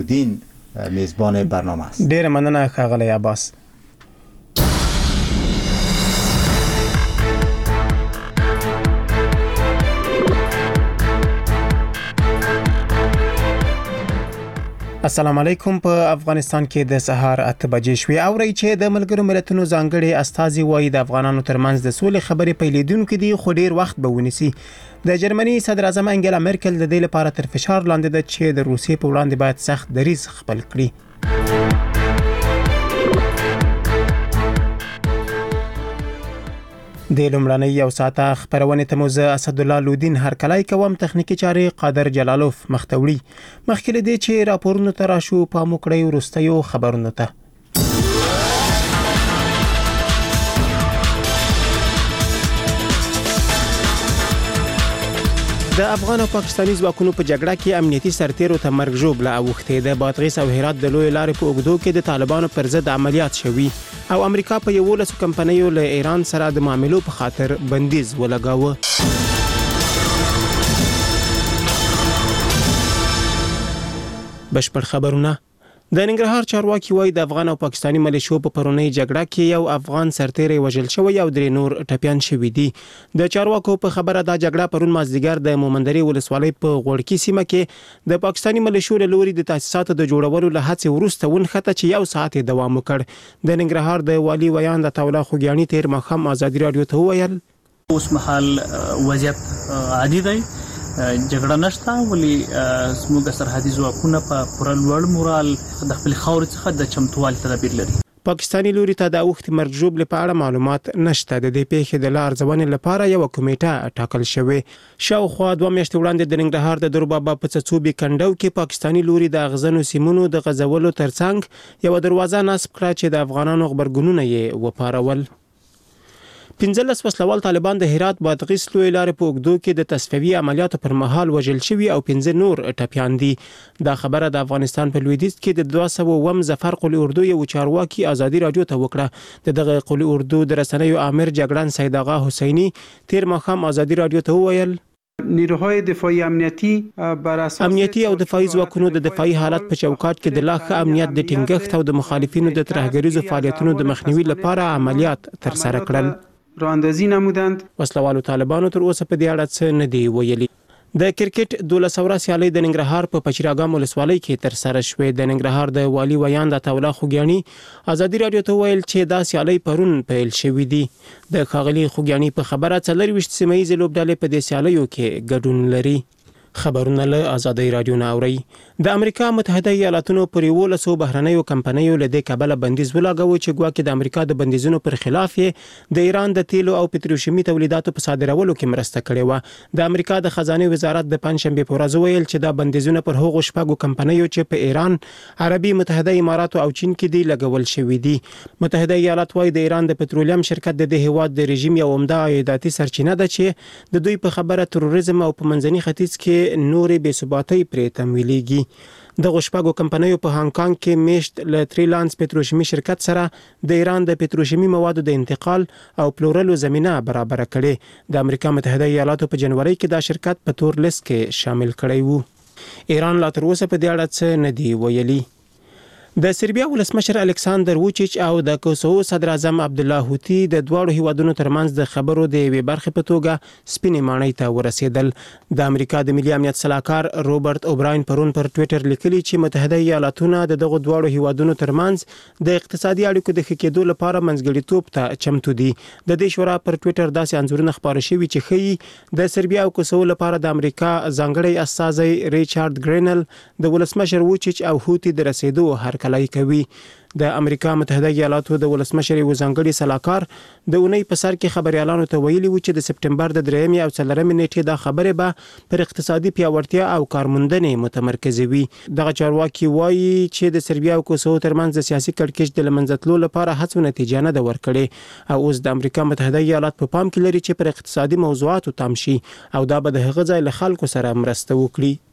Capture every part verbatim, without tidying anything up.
دین میزبان برنامه است. ډیر مننه ښاغلی عباس. السلام علیکم. په افغانستان کې د سهار اته بجې شوې. اورئ چې د ملګرو ملتونو ځانګړي استازي وایي د افغانانو ترمنځ د سولې خبرې پیلېدونکې دي، خو ډیر وخت به ونیسي. د جرمني صدر اعظم انګلا مرکل د دې لپاره تر فشار لاندې ده چې د روسیې په وړاندې باید سخت دریځ خپل کړي. د لومړنۍ یو ساعته خبرونه ته موزه اسدالله لودین هرکلای کوم، تخنیکی چاري قادر جلالوف مختوړي. مخکې دې چې راپورونه تر شو په موکړی ورستیو خبرونه ته. د افغان او پاکستاني ځواکونو په جګړه کې امنیتي سرتیرو ته مرګ ژوبله اوښتې ده. بادغیس او هرات د لوی لارې په اوږدو کې د طالبانو پر ضد عملیات شوي او امریکا په یولسو کمپنیو له ایران سره د معاملو په خاطر بندیز ولګاوه. بشپړ خبرونه. د ننګرهار چارواکي وایي د افغان او پاکستاني ملیشو په پرونی جګړه کې یو افغان سرتیری وژل شوی او درې نور ټپيان شوي دي. د چارواکو په خبره دا جګړه پرون مازدیګر د مومندري ولسوالۍ په غوړکی سیمه کې د پاکستاني ملیشو له لوري د تاسیساتو د جوړولو له هڅې وروسته ونښته چې یو ساعت دوام وکړ. د ننګرهار د والی ویان د تولا خوګیانی تیر مخم ازادي رادیو ته ویل اوس مهال وضعیت عادي دی، جګړه نشته، ولی زموږ سرحدي ځواکونه په پوره لوړ مورال د خپل خاور څخه د چمتووالي تدابیر لري. پاکستاني لوري ته د اوخت مرګ ژوبله په اړه معلومات نشته. د دې پیښې د لار ځوانې لپاره یو کمیټه ټاکل شوې. شاوخوا دوه میاشتې وړاندې د ننګرهار د دروبابا په څڅوبي کندو کې پاکستاني لوري د اغزنو سیمونو د غزولو ترڅنګ یو دروازه نصب کړه چې د افغانانو خبرګونونه یې وپارول. پنځلس وسلوال طالبان د هرات بادغیس لوی لارې په اوږدو کې د تصفیوي عملیاتو پر مهال وژل شوي او پنځه نور ټپيان دي. دا خبره د افغانستان په لویدیځ کې د دوه سوه اووم ظفر قلی اردو یو چارواکي ازادي رادیو ته وکړه. د دغه قلی اردو د رسنیو امیر جګړن سید آغا حسینی تیر مخام ازادي رادیو ته وویل نیروهای دفاعی امنیتی بر اساس امنیتي او دفاعي ځواکونو د دفاعي حالت په چوکاټ کې د لا ښه امنیت د ټینګښت او د مخالفینو د ترهګریزو فعالیتونو د مخنیوي لپاره عملیات ترسره کړل. راندازی نمودند. وسلوالو طالبانو تر اوسه په دې اړه څه نه دی ویلي. د کرکټ دولس اوره سیالي د ننګرهار په پچیراګام ولسوالۍ کې تر سره شوې. د ننګرهار د والی ویان د تولا خوګیانی ازادي رادیو ته ویل چې دا سیالي پرون پیل شوې دي. د خاغلی خوګیانی په خبره څلرويشت سیمایي لوبډلې په دې سیالیو کې ګډون لري. خبرونه له ازادي رادیو نه اوري. د امریکا متحده ایالاتونو پر یولسو بهرنیو کمپنیو له دې کبله بندیز ولګاوه چې ګواکې د امریکا د بندیزونو پر خلاف د ایران د تیلو او پتروشیمي تولیداتو په صادرولو کې مرسته کړې و. د امریکا د خزانه وزارت د پنځشنبه په ورځ ویل چې دا بندیزونه پر هغو شپږو کمپنیو چې په ایران، عربي متحده اماراتو او چین کې دي لګول شوي دي. متحده ایالات وايي د ایران د پټرولیم شرکت د دې هیواد د رژیم یو عمده عایداتي سرچینه ده چې د دوی په خبره تروریزم او په منځني ختیځ کې نورې بې ثباتۍ پرې تمویلېږي. د غشپاګو کمپنیو په هانګ کانګ کې میشت له تریلانس پتروشیمي شرکت سره د ایران د پتروشیمي موادو د انتقال او پلورلو زمينه برابر کړي. د امریکا متحده ایالاتو په جنوري کې دا شرکت په تور لیست کې شامل کړی وو. ایران لا تر اوسه په دې اړه څه نه دی ویلي. د سربیا ولسمشر الکساندر ووچیچ او د کوسوو صدر اعظم عبد الله هوتی د دواړو هیوادونو ترمنځ د خبرو د یوې برخې په توګه سپینې ماڼۍ ته ورسېدل. د امریکا د ملي امنیت سلاکار روبرت اوبراین پرون پر ټوئیټر لیکلي چې متحده ایالاتونه د دغه دواړو هیوادونو ترمنځ د اقتصادي اړیکو د ښه کېدو لپاره منځګړیتوب ته چمتو دي. د دې شورا پر ټوئیټر داسې انځورونه خپاره شوي چې ښیي د سربیا او کوسوو لپاره د امریکا ځانګړی استازی ریچارډ ګرینل د ولسمشر ووچیچ او هوتی د رسیدو هر کلای کوي. د امریکا متحده ایالاتو د ولسمشر یو ځانګړي سلاکار د اونۍ په سر کې خبريالانو ته ویلي و چې د سپټمبر د درېمې او څلورمې نیټې د خبرې به پر اقتصادي پیاوړتیا او کارموندنې متمرکز وي. دغه چارواکي وایي چې د سربیا او کوسوو ترمنځ د سیاسي کړکېچ د لمنځتلو لپاره هڅو نتیجه نه ده ورکړې او اوس د امریکا متحده ایالات په پام کې لري چې پر اقتصادي موضوعاتو تام شي او دا به د هغه ځای له خلکو سره مرسته وکړي.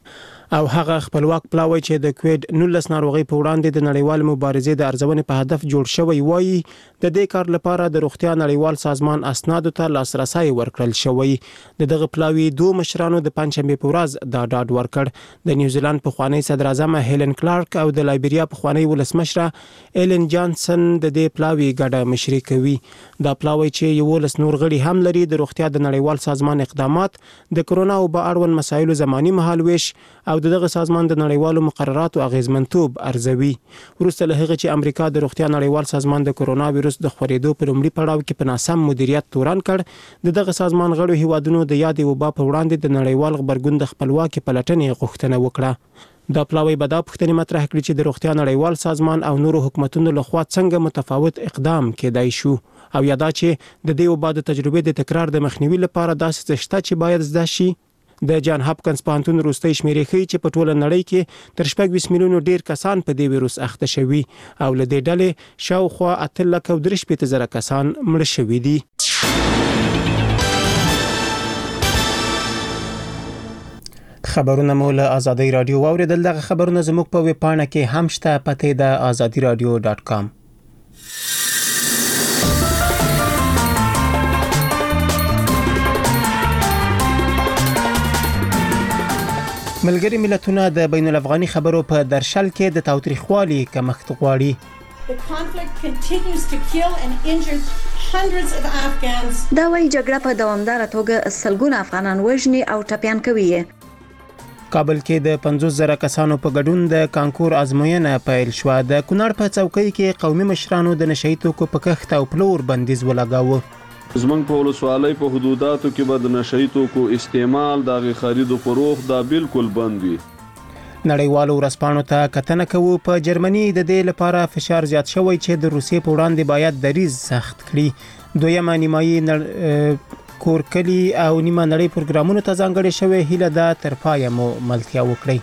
او هغه خپلواک پلاوی چې د کووډ نولس ناروغي په وړاندې د نړیوال مبارزې د ارزونې په هدف جوړ شوی وایي د دې کار لپاره د روغتیا نړیوال سازمان اسنادو ته لاسرسي ورکړل شوی. د دغه پلاوی دوه مشرانو د پنځشنبه په ورځ دا ډاډ ورکړ. د نیوزیلند پخوانی صدر اعظم هیلن کلارک او د لایبریا پخوانی ولسمشره ایلن جانسن د دې پلاوی ګډه مشري کوي. دا پلاوی چې یو لس نور غړي هم لري د روغتیا د نړیوال سازمان اقدامات د کرونا او په اړوند مسایلو زماني مهالويش او دغه سازمان د نړیوالو مقرراتو اغیزمنتوب ارزوي. وروسته له هغه چې امریکا د روغتیا نړیوال سازمان د کرونا وایروس د خورېدو په لومړي پړاو کې په ناسم مدیریت تورن کړ، دغه سازمان غړو هیوادونو د یادې وبا په وړاندې د نړیوال غبرګون د خپلواکي پلټنې غوښتنه وکړه. دا پلاوی به دا پوښتنې مطرح کړي چې د روغتیا نړیوال سازمان او نورو حکومتونو لخوا څنګه متفاوت اقدام کېدای شو او یا دا چې د دې وبا د تجربې د تکرار د مخنیوي لپاره داسې څه شته چې باید زده شي. د جان هاپکنز پوهنتون وروستۍ شمیرې ښیي چې په ټوله نړۍ کې تر شپږ ویشت میلیونو ډیر کسان په دې ویروس اخته شوي او له دې ډلې شاوخوا اته لکه او درې شپېته زره کسان مړه شوي دي. خبرونه مو له آزادۍ رادیو واوریدل. دغه خبرونه زموږ په ویب پاڼه کې هم شته، پته د آزادي رادیو ډاټ کام. ملګری ملتونه د بین الافغاني خبرو په درشل کې د تاوتریخوالي کمښت غواړي. دا وايي جګړه په دوامداره توګه سلګونه افغانان وژني او ټپيان کوي. کابل کې د پنځوس زره کسانو په ګډون د کانکور ازموینه پیل شو. د کونړ په څوکۍ کې قومي مشرانو د نشئی توکو په کښت او پلور بندیز ولګاوه. زمنګ په ولسوالۍ په حدوداتو کې به د نشئی توکو استعمال د خرید او فروخت دا بالکل بند وي. نړیوالو ورځپاڼو ته کتنه کوو. په جرمني د دې لپاره فشار زیات شوی چې د روسیې په وړاندې باید دریز سخت کړي. دویمه نیمایي نړ... کورکلي او نیمه نړۍ پروګرامونو ته ځانګړې شوی هیله ده تر پایه مو ملتیا وکړي.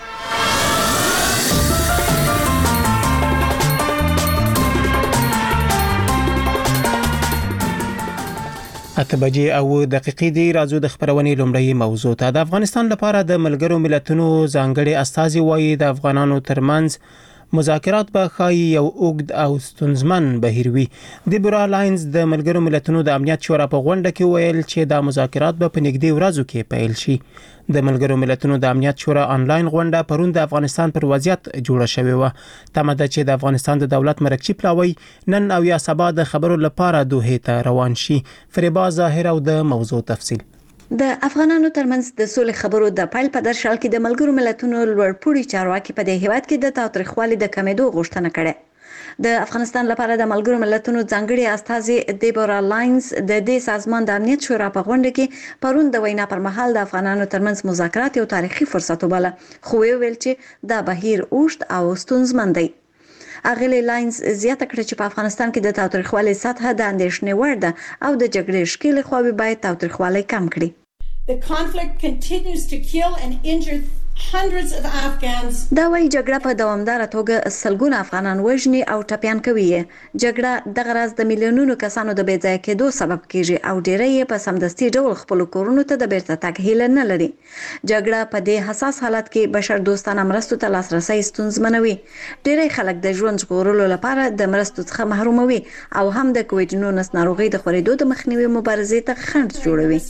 اته بجې او دقیقې دی. راځو د خبرونې لومړی موضوع ته. د افغانستان لپاره د ملګرو ملتونو ځانګړي استازي وایي د افغانانو ترمنځ مذاکرات به ښایي یو اوږد او ستونزمن بهیر وي. دیبورا لاینز د ملګرو ملتونو د امنیت شورا په غونډه کې ویل چې دا مذاکرات به په نږدې ورځو کې پیل شي. د ملګرو ملتونو د امنیت شورا آنلاین غونډه پرون د افغانستان پر وضعیت جوړه شوې و. تمه ده چې د افغانستان د دولت مرکزی پلاوی نن او یا سبا د خبرو لپاره دوحې ته روان شي. فریبا ظاهر او د موضوع تفصیل. د افغانانو ترمنځ د سولې خبرو د پیل په درشل کې د ملګرو ملتونو لوړپوړي چارواکي په دې هیواد کې د تاوتریخوالي د کمېدو غوښتنه کړې. د افغانستان لپاره د ملګرو ملتونو ځانګړي استازي دیبورا لاینز د دې سازمان د امنیت شورا په غونډه کې پرون د وینا پر مهال د افغانانو ترمنځ مذاکرات یو تاریخي فرصت وباله، خو ویل چې دا بهیر اوږد او ستونزمن دی. اغلی لاینز زیاته کړه چې په افغانستان کې د تاوتریخوالي سطح د اندېښنې وړ ده او د جګړې شکیل خواوې باید تاوتریخوالي کم کړي. The conflict continues to kill and injure hundreds of Afghans. دا وايي جګړه په دوامداره توګه سلګونه افغانان وژني او ټپيان کوي. جګړه دغه راز د میلیونونو کسانو د بې ځای کېدو سبب کیږي او ډېری یې په سمدستي ډول خپل کورونو ته د بیرته تګ هیله نه لري. جګړه په دې حساس حالت کې بشر دوستانه مرستو ته لاسرسي ستونزمنوي. ډېری خلک د ژوند ژغورلو لپاره د مرستو څخه محروموي او هم د کووډ نولس ناروغي د خورېدو د مخنیوي مبارزې ته خنډ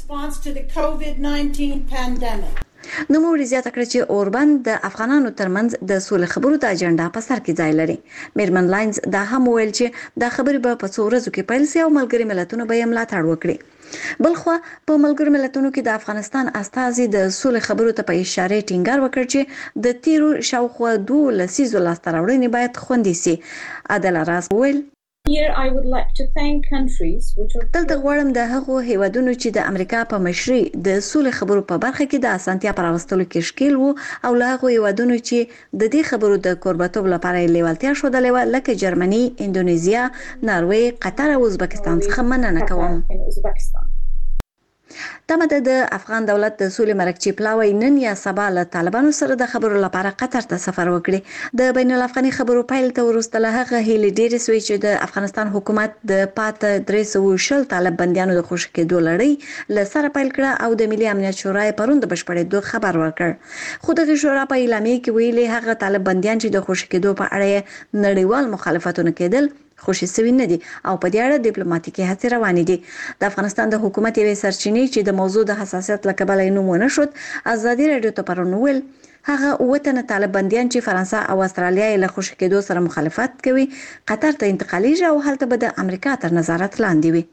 جوړوي. نو موري زیاته کړ چې اوربند د افغانانو ترمنځ د سولې خبرو د اجنډا په سر کې ځای لري. میرمن لاینز دا هم ویل چې دا خبرې به په څو ورځو کې پیل شي او ملګري ملتونه به یې ملاتړ وکړي. بلخو په ملګرو ملتونو کې د افغانستان استازي د سولې خبرو ته په اشاره ټینګار وکړ چې د تیرو شاوخوا دوه لسیزو لاسته راوړنې باید خوندي سي. عادل راز ویل Here I would like to thank countries which are دلته غواړم د هغو هیوادونو چې د امریکا په مشرۍ د سولې خبرو په برخه کې د اسانتیا پر راوستلو کې شکیل وو او له هغو هیوادونو چې د دې خبرو د کوربتوب لپاره لیوالتیا ښودلې وه لکه جرمني، اندونیزیا، ناروې، قطر او ازبکستان څخه مننه کوم. تمه د افغان دولت د سولې مرکچی پلاوی نن یا سبا له طالبانو سره د خبرو لپاره قطر ته سفر وکړي. د بین الافغاني خبرو پیل ته وروسته له هغه هیله ډېرې سوې چې د افغانستان حکومت د پاته درې سوه شل طالب بندیانو د خوشي کېدو لړۍ له سره پیل کړه او د ملي امنیت شورا پرون د بشپړېدو خبر ورکړ. خو دغه شورا په اعلامیه کې ویلي هغه طالب بندیان چې د خوشي کېدو په اړه نړیوال مخالفتونه کېدل خوشي سوي نه دي او په دې اړه ډیپلوماټیکي هڅې روانې دي. د افغانستان د حکومت یوې سرچینې چې د موضوع د حساسیت له کبله یې نوم ونه شد ازادي راډیو ته پرون ویل هغه اووه تنه طالب بندیان چې فرانسه او استرالیا یې له خوشي کېدو سره مخالفت کوي قطر ته انتقالیږي او هلته به د امریکا تر نظارت لاندې وي.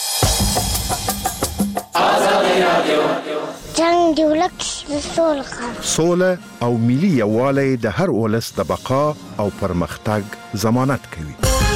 جنگ دی ولک سوله سوله او ملي یووالی د هر ولس د بقا او پرمختګ ضمانت کوي.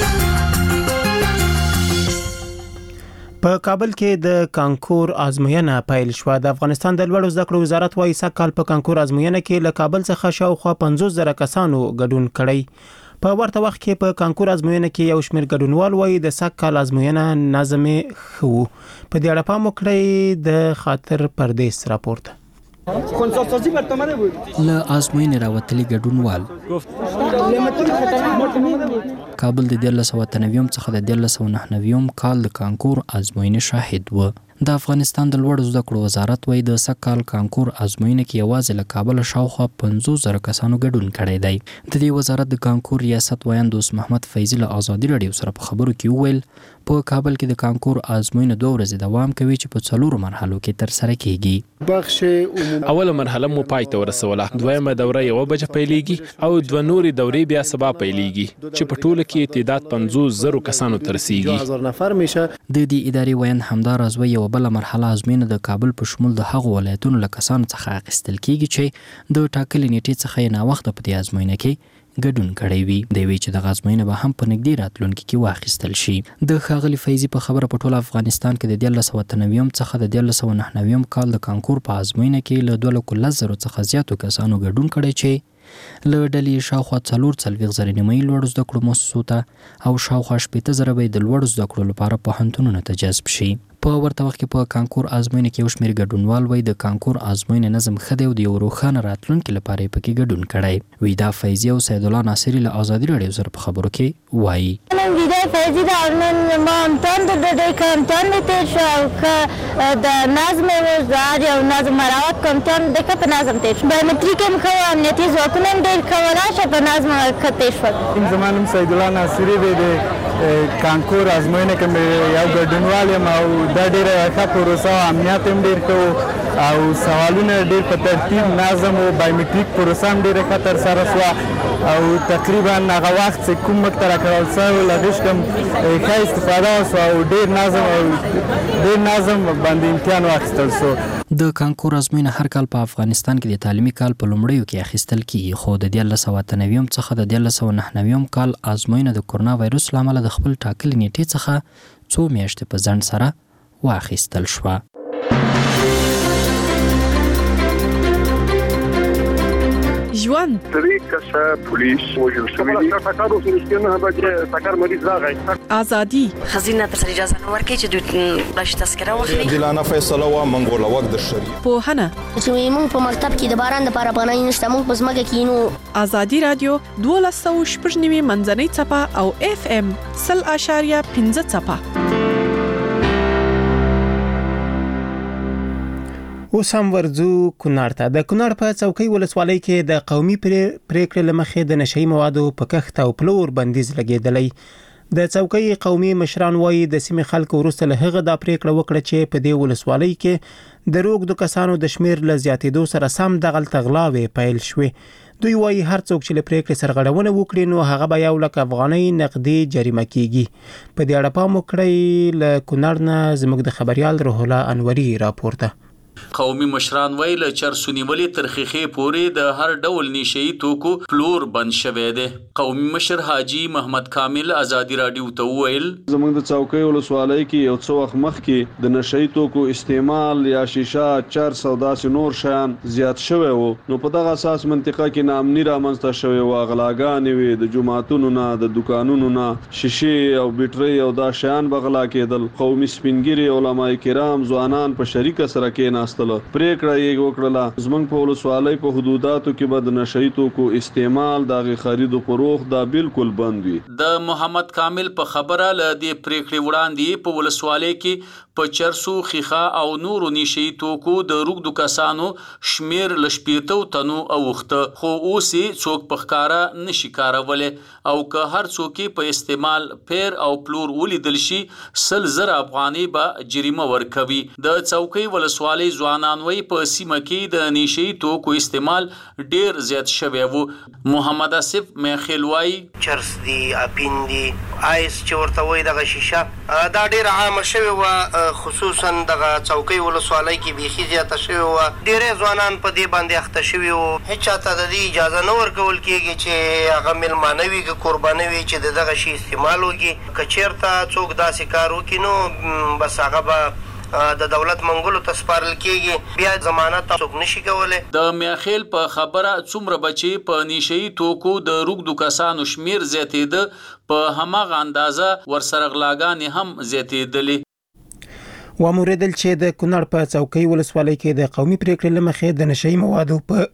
په کابل کې د کانکور ازموینه پیل شو. د افغانستان د لوړو زده کړو وزارت وايي سږ کال په کانکور ازموینه کې له کابل څخه شاوخوا پنځوس زره کسانو ګډون کړی. په ورته وخت کې په کانکور ازموینه کې یو شمېر ګډونوال وايي د سږ کال ازموینه نظم خو په دې اړه پام وکړئ. د خاطر پردیس راپورټ له ازموینې راوتلي ګډونوال کابل د دیارلس سوه اته نوي څخه د دیارلس سوه نهه نوي کال د کانکور ازموینې شاهد و. د افغانستان د لوړو زده کړو وزارت وايي د سږ کال کانکور ازموینې کې یوازې له کابل شاوخوا پنځوس زره کسانو ګډون کړی دی. د دې وزارت د کانکور ریاست وایند دوست محمد فیضي له ازادي راډیو سره په خبرو کې وویل په کابل کې د کانکور ازموینه دوه ورځې دوام کوي چې په څلورو مرحلو کې ترسره کیږي. بخش اوله مرحله مو پای ته ورسوله، دویمه دوره یو بجه پیلېږي او دوه نورې دورې بیا سبا پیلېږي چې په ټوله کې تعداد پنځوس زره کسانو ترسيږي. د دې ادارې وایند همدار ازوي یو بل مرحله ازموینه د کابل په شمول د هغو ولایتونو له کسانو څخه اخیستل کیږي چې د ټاکلې نیټې څخه یې ناوخته په دې ازموینه کې ګډون کړی وي. دی وی چې د ازموینه به هم په نږدې راتلونکي کې واخیستل شي. د ښاغلي فیضي په خبره په ټول افغانستان کې د دیارلس سوه اته نوي څخه د دیارلس سوه نهه نوي کال د کانکور په ازموینه کې له دوه لکو لس زرو څخه زیاتو کسانو ګډون کړی چې له ډلې شاوخوا څلور څلوېښت زره نیمایي لوړو زده کړو مؤسسو ته او شاوخوا شپېته زره به د لوړو زده کړو لپاره پوهنتونونو ته جذب شي. په ورته وخت کې په کانکور ازموینه کې یو شمېر ګډونوال وایي د کانکور ازموینې نظم ښه دی او د یو روښانه راتلونکي لپاره یې پکې ګډون کړی وي. دا فیضي او سید الله ناصري له ازادي راډیو سره په خبرو کې وایي. ویده فیضي دا نن ما امتحان د ډېر ښه امتحان مې تېر شو او ښه د نظم یې وزار او نظم مراعات کوم امتحان د ښه په نظم تېر شو. بایومټریک یې ښه و، امنیتي ځواکونه هم ډېر ښه وه، راشه په نظم ښه تېر شول. زما نوم سید الله ناصري دی. د کانکور ازموینه کې مې یو ګډونوال یم او دا ډېره ښه پروسه او امنیت هم ډېر ښه و او سوالونه ډېر په ترتیب نظم و. بایومټریک پروسه هم ډېره ښه ترسره شوه او تقریبا هغه وخت چې کوم موږ ته راکړل شوی له هغې څخه هم ښه استفاده وشوه او ډېر نظم او ډېر نظم باندې امتحان واخیستل شو. د کانکور ازموینه هر کال په افغانستان کې د تعلیمي کال په لومړیو کې اخیستل کیږي، خو د دیارلس سوه اته نوي څخه د دیارلس سوه نهه نوي کال ازموینه د کرونا وایرس له امله د خپل ټاکلې نیټې څخه څو میاشتې په ځنډ سره واخیستل شوه. ژوند درې کسه پولیس وژل شوي دي. ټکر وشو چې نه به ټکر مریض راغی. ازادي خزینه تر سره اجازه نه ورکړي چې دوی بلش تذکره واخلي. عادلانه فیصله و منګول وخت د شریعت پوهنه چې موږ په مکتب کې د باران لپاره پناه نشته، موږ په ځمکه کې نو. ازادي رادیو دولس سوه شپږ نوي منځنۍ څپه او اف ام سل اشاریه پنځه څپه. اوس هم ورځو کونړ ته. د کونړ په څوکۍ ولسوالۍ کې د قومي پریکړې له مخې د نشهیي موادو په کښت او پلور بندیز لګېدلی. د څوکۍ قومي مشران وایي د سیمې خلکو وروسته له هغه دا پریکړه وکړه چې په دې ولسوالۍ کې د روږدو کسانو د شمېر له زیاتېدو سره سم دغلته غلاوې پیل شوې. دوی وایي هر څوک چې له پریکړې سرغړونه وکړي نو هغه به یو لک افغانۍ نقدي جریمه کیږي. په دې اړه پام وکړئ. له کونړ نه زموږ د خبریال روح الله انوري راپورته. قومي مشران ویل چرسونیولي ترخیخي پورې د هر ډول نشئی توکو پلور بند شوی دی. قومي مشر حاجی محمد کامل ازادي رادیو ته ویل زموږ د چوکۍ ولسوالۍ کې یو څو وخت مخکې د نشئی توکو استعمال یا شیشه چر سودا سي نور شیان زیات شوی وو، نو په دغه اساس منطقه کې ناامني رامنځته شوی و، غلاګانې وي، د جماعتونو نه د دکانونو نه شیشې او بیټرۍ او دا شیان بغلا کېدل. قومي سپینګری علما کرام ځوانان په شریک سره کېناستل، پریکړه یې وکړه زموږ په ولسوالۍ په حدوداتو کې به د نشئی توکو استعمال د هغې خرید او فروخت دا بالکل بند وي. د محمد کامل په خبره له دې پریکړې وړاندې په ولسوالۍ کې په چرسو خیخه او نورو نشئی توکو د روږدو کسانو شمیر له شپېتو تنو اوښته، خو اوس یې څوک په ښکاره نشي کارولی او که هر څوک یې په استعمال پیر او پلور ولیدل شي سل زره افغانۍ به جریمه ورکوي. د څوکۍ ولسوالۍ ځوانان وایي په سیمه کې د نشئی توکو استعمال ډیر زیات شوی و. محمد اسف میخیل وایي چرس دی، اپین دی، آیس چې ورته وایي دغه شیشه دا ډیر عامه شوې وه، خصوصا دغه څوکۍ ولسوالۍ کې بیخي زیاته شوې وه. ډېری ځوانان په دې باندې اخته شوي وو. هېڅ چاته د دې اجازه نه ورکول کېږي چې هغه میلمانه وي که قربانه وي چې د دغه شي استعمال وکړي. که چېرته څوک داسې کار وکړي نو بس هغه به د دولت منګولو ته سپارل کېږي، بیا ضمانت څوک نشي کولی. د میاخیل په خبره څومره بچي په نشئی توکو د روږدو کسانو شمیر زیاتېده، په هماغه اندازه ورسره غلاګانې هم زیاتېدلې. واموریدل چې د کونړ په څوکۍ ولسوالۍ کې د قومي پریکړې له مخې د نشئی موادو په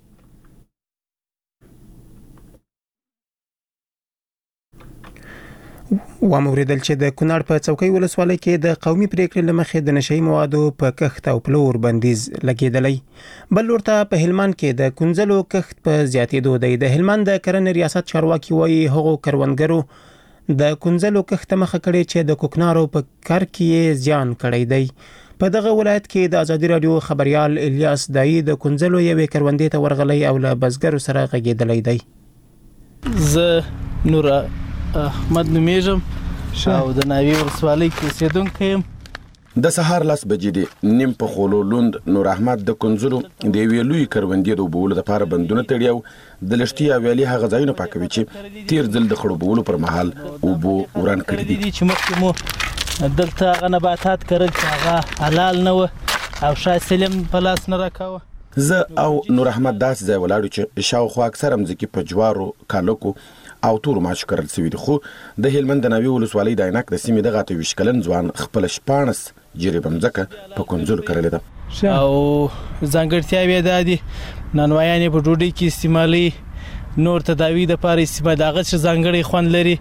واموریدل چې د کونړ په څوکۍ ولسوالۍ کې د قومي پریکړې له مخې د نشئی موادو په کښت او پلور بندیز لګېدلی. بل ورته په هلمند کې د کونځلو کښت په زیاتېدو دی. د هلمند د کرنې ریاست چارواکي وایي هغو کروندګرو د کونځلو کښت مخه کړې چې د کوکنارو په کار کې زیان کړی دی. په دغه ولایت کې د ازادي رادیو خبريال الیاس دایی د کونځلو یوې کروندې ته ورغلی او له بزګرو سره غږېدلی دی. زه نور احمد نومیږم او د ناوی ولسوالۍ کې اوسېدونکی یم. د سهار لاس بجې دي نیم په خولو لوند نور احمد د کنځلو د یوې لوی کروندې د اوبولو لپاره بندونه تړي او د لښتي او ویالې هغه ځایونه پاکوي چې تیر ځل د خړوبولو پر مهال اوبو وران کړي دي. چې مخکې مو دلته هغه نباتات کرل چې هغه حلال نه وه او شاید سلم په لاس نه راکاوه. زه او نور احمد داسې ځای ولاړو چې شاوخوا اکثره مځکې په جوارو، کالکو او تورو ماچو کرل سوي دي، خو د هلمند د ناوی ولسوالۍ د عینک د سیمې دغه اته ویشت کلن ځوان خپل شپاړس جریبه مځکه په کنځلو کرلې ده. او ځانګړتیاوې یې دا دي نانوایان یې په ډوډۍ کې استعمالوي، نور تداوي دپاره استعمال د هغه څه ځانګړی خوند لري،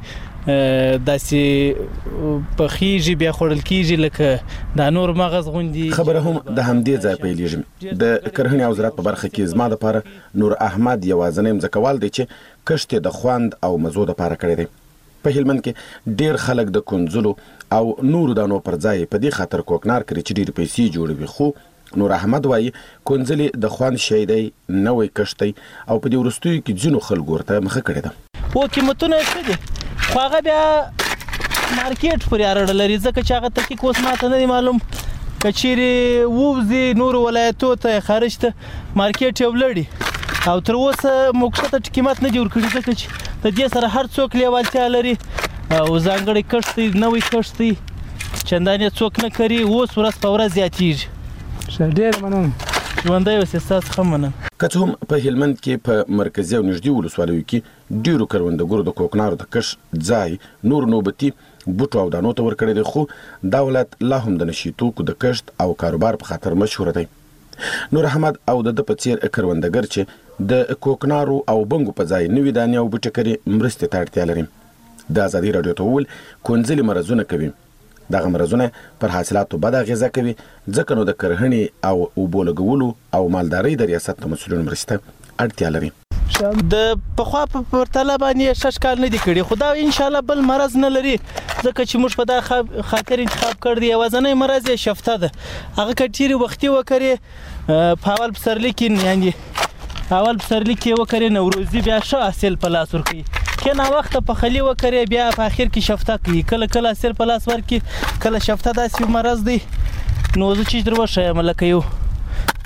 داسې پخیږي بیا خوړل کېږي لکه دا نور مغز غوندي. خبره هم د همدې ځای پیلېږي. د کرهنې او زراعت په برخه کې زما دپاره نور احمد یوازینی مځکوال دی چې کښت یې د خوند او مزو دپاره کړی دی. په هلمند کې ډېر خلک د کنځلو او نورو دانو پر ځای په دې خاطر کوکنار کوي چې ډېرې پیسې جوړوي، خو نور احمد وایي کنځلې د خوند شی دی، نوی کښت دی او په دې وروستیو کې ځینو خلکو ورته مخه کړې ده. خو قیمتونه یې ښه دي، خو هغه بیا مارکیټ پورې اړه لري ځکه چې هغه تحقیق اوس ماته نه دی معلوم. که چیرې ووځي نورو ولایتو ته خارج ته مارکیټ یې ولړي او تر اوسه موقته قیمت نه دی ورکړي ځکه چې د دې سره هر څوک لیوالتیا لري او ځانګړی کښت دی، نوی کښت دی، چندان یې څوک نه کوي، اوس ورځ په ورځ زیاتېږي. ډېر مننه. ژوندی اوسې، ستاسو ښه مننه. که څه هم په هلمند کې په مرکزي او نږدې ولسوالیو کې ډېرو کروندګرو د کوکنارو د کښت ځای نور نوبتي بوټو او دانو ته ورکړی دی، خو دا ولایت لا هم د نشي توکو د کښت او کاروبار په خاطر مشهوره دی. نور احمد او د ده په څېر کروندګر چې د کوکنارو او بنګو په ځای نوي دانې او بوټي کري مرستې ته اړتیا لري. د ازادي راډیو ته وویل کنځلې مرضونه کوي، دغه مرضونه پر حاصلاتو بد اغیزه کوي، ځکه نو د کرهنې او اوبو لګولو او مالدارۍ د ریاست د مسؤلینو مرستې اړتیا لري. د پخوا په پرتله باندې شش کال نه دي کړي، خو دا انشاءالله بل مرض نه لري ځکه چې موږ په دا خاطر انتخاب کړی دی. یوازینی مرض یې شفته ده، هغه که چیرې وختي وکړې په اول پسرلي کې یعنې اول پسرلي کې وکړې نوروزي بیا ښه حاصل په لاس ورکوي، که ناوخته پخلي وکړې بیا په اخر کې شفته کوي، کله کله حاصل په لاس ورکړي، کله شفته داسې مرض دی. نو زه چې در وښیم لکه یو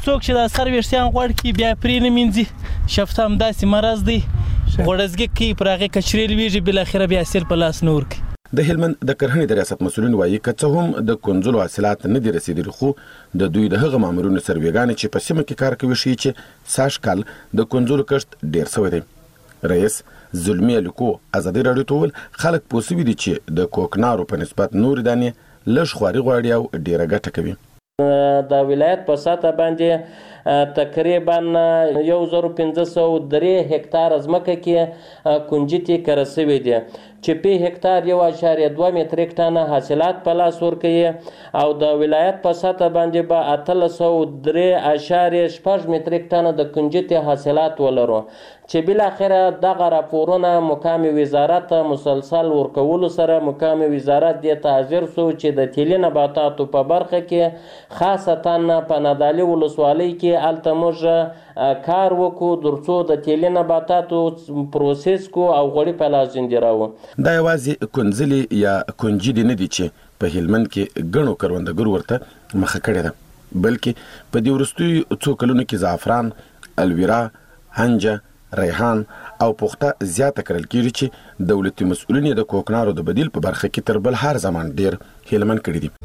څوک چې د سر ویښتان غوړ کړي بیا پرې نه مینځي شفته همداسې مرض دی غوړزګي کوي پر هغې کچرې لویږي بالاخره بیا سیر په لاس نه ورکوي. د هلمند د کرهنې د ریاست مسؤلین وایي که څه هم د کنځلو حاصلات نه دي رسېدلي خو د دوی د هغه مامورینو سروېګانې چې په سیمه کې کار کوي ښیي چې سږ کال د کنځلو کښت ډېر سوی دی. رئیس زلمي الیکو ازادي راډیو ته وویل خلک پوه سوي دي چې د کوکنارو په نسبت نورې دانې لږ خواري غواړي او ډېره ګټه کوي. د ولایت په سطح باندې تقریبا یو زر پنځه سوه درې هکتار ځمکه کې کنجدې کرل سوي دي چې په هکتار یو اعشاریه دوه متریک ټنه حاصلات په لاس ورکوي او د ولایت په سطح باندې به اتلس سوه درې اعشاریه شپږ متریک ټنه د کنجدې حاصلات ولرو چې بالاخره دغه راپورونه مقام وزارت مسلسل ورکولو سره مقام وزارت دې ته حاضر سو چې د تیلي نباتاتو په برخه کې خاصتا په نادعلي ولسوالۍ کې هلته موږ کار وکړو ترڅو د تیلي نباتاتو پروسس کو او غوړي په لاس ځندې راوړو. دا یوازې کنځلې یا کنجدې نه دي چې په هلمند کې ګڼو کروندګرو ورته مخه کړې ده بلکې په دې وروستیو څو کلونو کې زعفران الویرا هنجه ریحان او پخته زیاته کرل کېږي چې دولتي مسؤلین د کوکنارو د بدیل په برخه کې تر بل هر زمان ډېر هلمند کړي دي.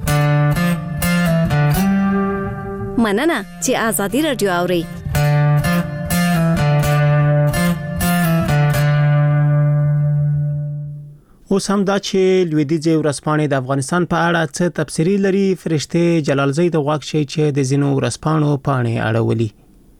مننه چې آزادي راډیو اورئ. اوس هم دا چې لویدیځې ورځپاڼې د افغانستان په اړه څه تبصرې لري. فرشته جلالزی د غواک شي چې د زینو ورځپاڼو پاڼې اړولي.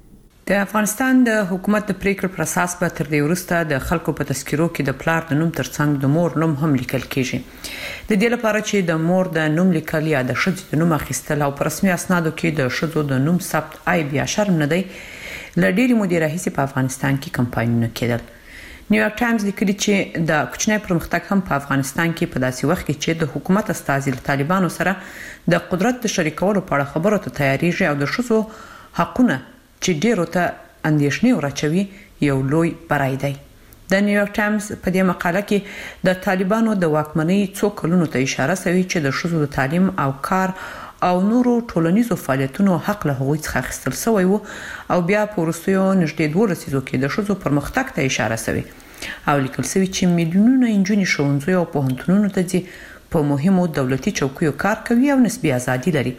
د افغانستان د حکومت د پریکړې پر اساس به تر دې وروسته د خلکو په تذکرو کې د پلار د نوم ترڅنګ د مور نوم هم لیکل کیږي. د دې لپاره چې د مور د نوم لیکل یا د ښځې د نوم اخیستل او په رسمي اسنادو کې د ښځو د نوم ثبت آی بیا شرم نه دی. ل ډېری مودې راهیسې په افغانستان کې کمپاینونه کېدل. نیویارک ټایمز لیکلي چې د کوچنی پرمختګ هم په افغانستان کې په داسې وخت کې چې د حکومت استازي له طالبانو سره د قدرت د شریکولو په اړه خبرو ته تیاریږي او د ښځو حقونه چې ډېرو ته اندېښنې ورچوي یو لوی برای دی. د نیویارک ټایمز په دې مقاله کې د طالبانو د واکمنۍ څو کلونو ته اشاره شوی چې د ښځو د تعلیم او کار او نورو ټولنیزو فعالیتونو حق له هغوی څخه اخیستل شوی وو او بیا په وروستیو نږدې دوه لسیزو کې د ښځو پرمختګ ته اشاره شوی او لیکل شوی چې میلیونونه نجونې ښوونځیو او پوهنتونونو ته ځي په مهمو دولتي چوکیو کار کوي او نسبي ازادي لري.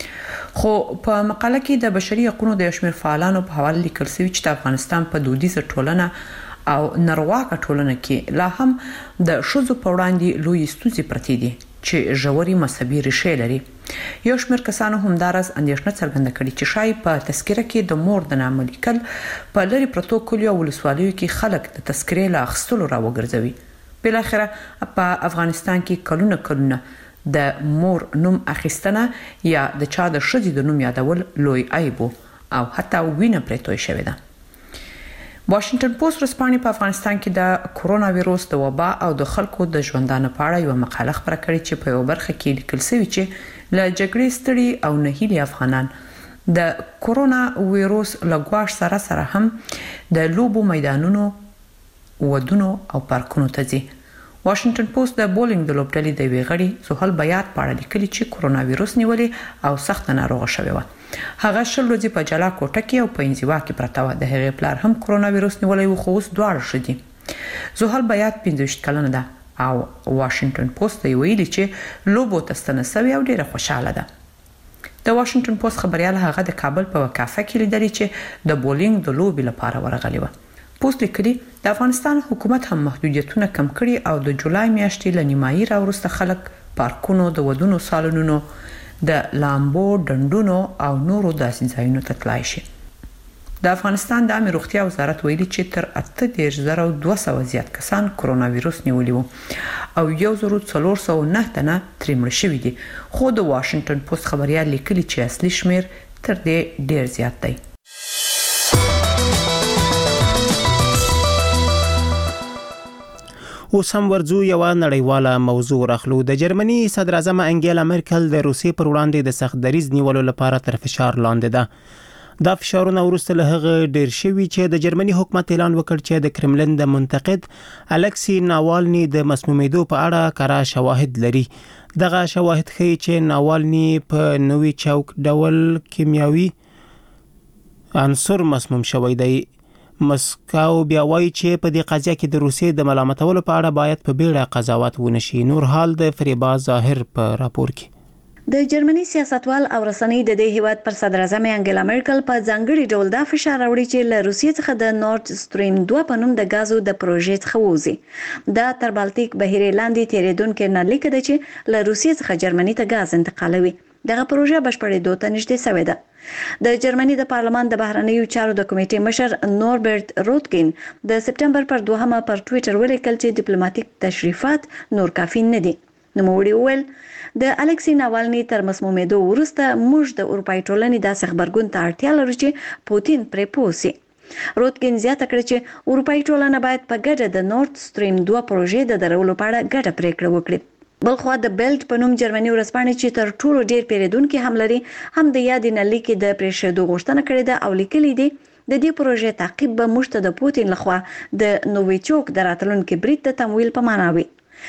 خو په مقاله کې د بشري حقوقو د یو شمېر فعالانو په حواله لیکل شوی چې د افغانستان په دودیزه ټولنه او نرواکه ټولنه کې لا هم د ښځو په وړاندې لوی ستونزې پرتې دي چې ژورې مذهبي ریښې لري. یو شمېر کسانو همداراز اندېښنه څرګنده کړې چې شاید په تذکره کې د مور د نامه لیکل په لرې پرتو کلیو او ولسوالیو کې خلک د تذکرې له اخیستلو راوګرځوي. بالاخره په افغانستان کې کلونه کلونه د مور نوم اخیستنه یا د چا د ښځې د نوم یادول لوی عیب او حتی وینه پرې توی شوې ده. واشنگټن پوسټ ورځپاڼې په افغانستان کې د کورونا وایروس د وبا او د خلکو د ژوندانه په اړه یو مقاله خپره کړې چې په یو برخه کې لیکل شوی چې له جګړې ستړي او نهیلي افغانان د کورونا وایروس له ګواښ سره سره هم د لوبو میدانونو ودونو او پارکونو ته ځي. واشنگټن پوسټ د بولینګ د لوبډلې د یوې غړي سهیل بیات په اړه لیکلي چې کورونا وایروس نیولې او سخت ناروغه شوې وه. هغه شل ورځې په جلا کوټه کې او په انزوا کې پرته وه. د هغې پلار هم کورونا وایروس نیولی و خو اوس دواړه ښه دي. سهیل بیات پنځه ویشت کلنه ده او واشنگټن پوسټ ته ویلي چې لوبو ته ستنه سوې او ډېره خوشحاله ده. د واشنگټن پوسټ خبریال هغه د کابل په کافه کې لیدلی چې د بولینګ د لوبې لپاره ورغلی وه. پوسټ لیکلي د افغانستان حکومت هم محدودیتونه کم کړي او د جولای میاشتې له نیمایي راوروسته خلک پارکونو د ودونو سالونونو د لامبو ډنډونو او نورو داسې ځایونو ته تلای شي. د افغانستان د عامه روغتیا وزارت ویلي چې تر اته دېرش زره دوه سوه زیات کسان کورونا وایروس نیولي وو او یو زر څلور سوه نه تنه ترې مړه شوي دي. خو د واشنگټن پوسټ خبریال لیکلي چې اصلي شمیر تر دې ډېر زیات دی. اوس هم ورځو یو نړیواله موضوع راخلو. د جرمني صدر اعظم انګیلا مرکل د روسیې پر وړاندې د سخت دریځ نیولو لپاره تر فشار لاندې ده. دا فشارونه وروسته له هغه ډیر شوي چې د جرمني حکومت اعلان وکړ چې د کرملن د منتقد الکسی ناوالني د مسمومیدو په اړه کره شواهد لري. دغه شواهد ښیي چې ناوالني په نوي چوک ډول کیمیاوي عنصر مسموم شوی دی. مسکو بیا وایي چې په دې قضیه کې د روسیې د ملامتولو په اړه باید په بیړه قضاوت ونشي. نور حال د فریبا ظاهر په راپور کې. د جرمني سیاستوال او رسنۍ د دې هیواد پر صدر اعظم انګلا مرکل په ځانګړي ډول دا فشار راوړي چې له روسیې څخه د نورد سټریم دوه په نوم د غازو د پروژې څخه ووځي. دا تر بالتیک بهیرې لاندې تیریدونکې نلیک ده چې له روسیې څخه جرمني ته غاز انتقالوي. دغه پروژه بشپړېدو ته نږدې شوې ده. د جرمني د پارلمان د بهرنیو چارو د کمیټې مشر نوربرت روتکین د سپټمبر پر دوهمه پر ټوئیټر ولیکل چې ډیپلوماټیک تشریفات نور کافي نه دي. نوموړي وویل د الکسی ناوالني تر مسمومېدو وروسته موږ د اروپایي ټولنې داسې خبرګون ته اړتیا لرو چې پوتین پرې پوه سي. روتکین زیاته کړه چې اروپایي ټولنه باید په ګډه د نورد سټریم دوه پروژې د درولو په اړه ګډه پریکړه وکړي. بلخوا د بیلټ په نوم جرمني ورځپاڼې چې تر ټولو ډیر پیریدونکو هم لري هم د یادې نلیک د پریښودو غوښتنه کړې ده او لیکلي دي د دې پروژې تعقیب به موږ ته د پوتین لخوا د نوویچوک د راتلونکي برید د تمویل په معنا وي.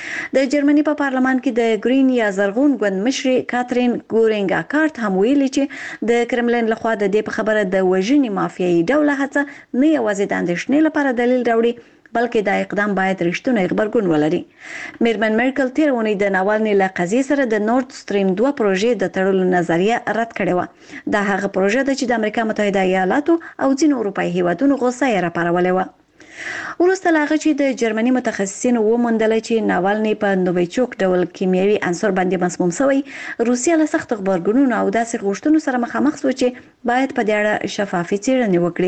د جرمني په پارلمان کې د ګرین یا زرغون ګوند مشري کاترین ګورینګ اکارت هم ویلي چې د کرملین لخوا د دې په خبره د وژنې مافیایي ډوله هڅه نه یوازې د اندېښنې لپاره دلیل راوړي بلکې دا اقدام باید رښتونی خبرګون ولري. میرمن مرکل تیر اونۍ د ناوالني له قضیې سره د نورد سټریم دوه پروژې د تړلو نظریه رد کړې وه. دا هغه پروژه ده چې د امریکا متحده ایالاتو او ځینو اروپایي هیوادونو غوسه یې راپارولې وه. وروسته له هغه چې د جرمني متخصصینو وموندله چې ناوالني په نوویچوک ډول کیمیاوي عنصر باندې مسموم شوی، روسیه له سخت خبرګونونو او داسې غوښتنو سره مخامخ شو چې باید په دې اړه شفافي څېړنې وکړي.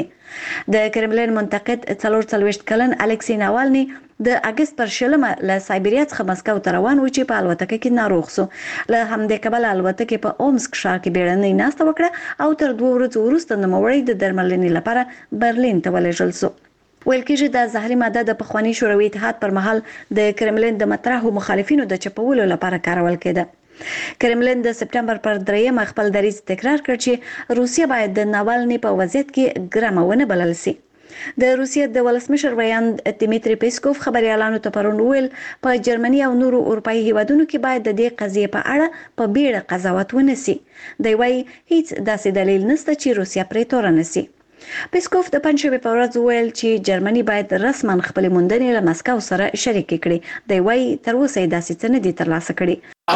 د کرملین منتقد څلور څلوېښت کلن الکسی ناوالني د اگست پر شلمه له سایبریا څخه مسکو ته روان و چې په الوتکه کې ناروغ شو. له همدې کبله الوتکې په اومسک ښار کې بیړنۍ ناسته وکړه او تر دوه ورځو وروسته نوموړی د درملنې لپاره برلین ته ولېږل شو. ویل کېږي د زهري ماده د پخواني شوروي اتحاد پر مهال د کرملین د مطرحو مخالفینو د چپولو لپاره کارول کېده. کرملین د سپټمبر پر دریمه خپل دریځ تکرار کړ چې روسیه باید د ناوالني په وضعیت کې ګرمه ونه بلل سي. د روسیې د ولسمشر ویاند دیمیتری پیسکوف خبريالانو ته پرون ویل په جرمني او نورو اروپایي هیوادونو کې باید د دې قضیې په اړه په بیړه قضاوت ونشي. دی وايي هیڅ داسې دلیل نشته چې روسیه پرې تور نشي. پیسکوف د پنځشنبې په ورځ ویل چې جرمني باید رسما خپل موندنې له مسکو سره شریک کړي. دی وايي تر اوسه یې داسې څه نه دي ترلاسه کړي.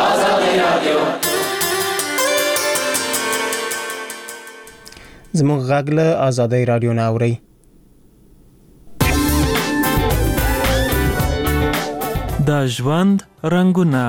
زموږ غږ له آزادۍ رادیو نه اورئ. د ژوند رنګونه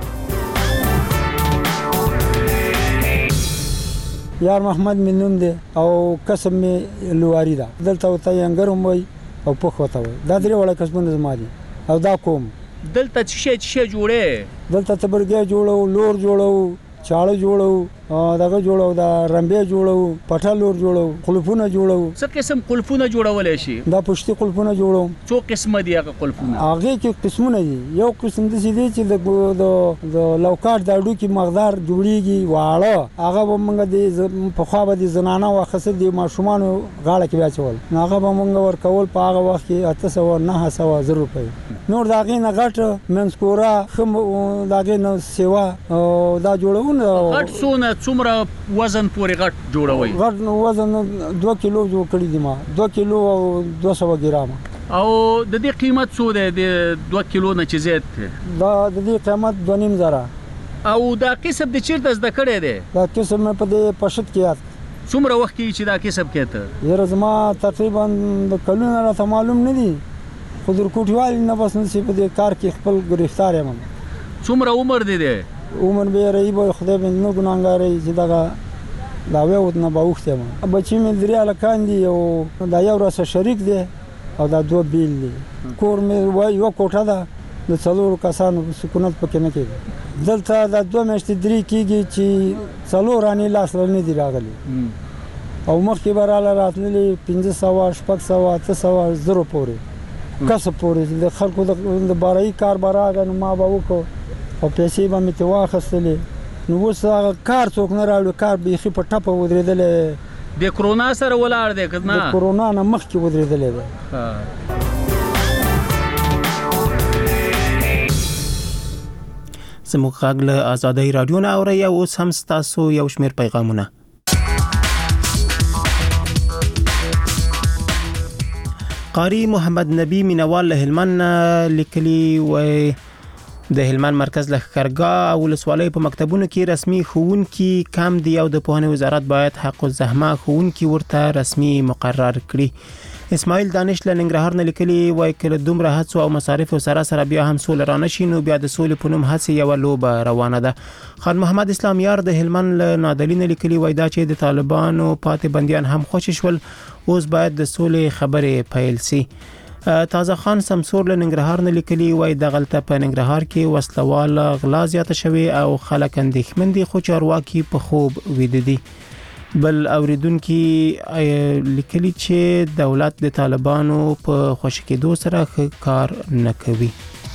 یار محمد می نوم دی او قسم می لواری ده. دلته وته ینګر هم وای او پخ وته وای. دا درې وړه قسمونه زما دي او دا کوم. دلته څه شي څه جوړه؟ دلته تبرګه جوړو، لور جوړو، چاړه جوړو، دغه جوړو، دا رمبه جوړو، پټالور جوړو، قلفونه جوړو. څه قسم قلفونه جوړولای شي؟ دا پښتي قلفونه جوړو. څو قسمه دي هغه قلفونه؟ هغه کې قسمونه دي. یو قسم د سیدی چې د د لوکاټ د اډو کې مقدار جوړیږي واړه، هغه به موږ د په خوا به د زنانه واخصه د ماشومان غاړه کې واچول. هغه به موږ ورکول په هغه وخت کې اته سوه نه سوه زر روپۍ. نور دا غي نه غټ منسکورا خم دا غي نه سیوا دا جوړو. غټ سونه څومره وزن پورې غټ جوړوي؟ غټ وزن دوه کیلو جوړ کړی دی ما. دوه کیلو او دوه سوه ګرام. او د دې قیمت څو دی د دوه کیلو نه چې زیات دی؟ دا د دې قیمت دوه نیم زره. او دا کسب د چیرته زده کړی دی؟ دا کسب مې په دې پښت کې یاد. څومره وخت کې چې دا کسب کېته؟ یاره زما تقریبا د کلونه راته معلوم نه دي، خو در کوټوالي نه بس نسی په دې کار کې خپل ګرفتار یم. څومره عمر دی دی؟ عمر به رہی به خدای به نو ګناګاري چې دا دا وې نه باوخته ما بچی مې دریا لکان دي او دا یو راسه شریک دي او دا دوه بیل دي. کور مې وای یو کوټه ده د څلور کسانو سکونت پکې نه کېږي. دلته دا دوه میاشتې درې کېږي چې څلور رانې لاس نه دي راغلي او مخکې به راله راتللي پنځه سوه شپږ سوه اته سوه زرو پورې کسب پورې د خلکو د بارایي کار به راغی نو ما به وکړو او پیسې به مې ترې واخیستلې. نو اوس هغه کار څوک نه راوړي، کار بیخي په ټپه ودرېدلی. د کرونا سره ولاړ دی که نه؟ د کرونا نه مخکې ودرېدلی دی. زموږ غږ له آزادۍ رادیو نه اورئ. اوس هم ستاسو یو شمېر پیغامونه. قاری محمد نبی مینوال له هلمند لیکلي وای د هلمند مرکز لښکرګاه او ولسوالۍ په مکتبونو کې رسمي ښوونکي کم دي او د پوهنې وزارت باید حق الزحمه ښوونکي ورته رسمي مقرر کړي. اسماعیل دانش له ننګرهار نه لیکلي وای کله دومره هڅو او مصارفو سره سره بیا هم سوله رانه شي نو بیا د سولې په نوم هڅې یوه لوبه روانه ده. خان محمد اسلام یار د هلمند له نادلي نه لیکلي وای دا چې د طالبانو پاتې بندیان هم خوشي شول اوس باید د سولې خبرې پیل سي. تازه خان سمسور له ننګرهار نه لیکلي وای د غلطه په ننګرهار کې وسلوال غلا زیاته شوی او خلک اندېښمن دي خو چارواکي په خوب ویده دي. بل اوریدونکو لیکلي چې دولت د طالبانو په خوشی کېدو سره ښه کار نه کوي.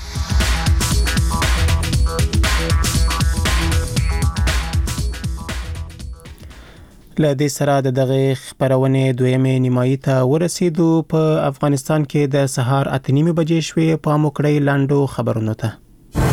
له دې سره د دغه خبرونه دویمه نیمایي ته ورسېدو. په افغانستان کې د سهار اته نیمه بجې شوې په موکړی لاندو خبرونه ته.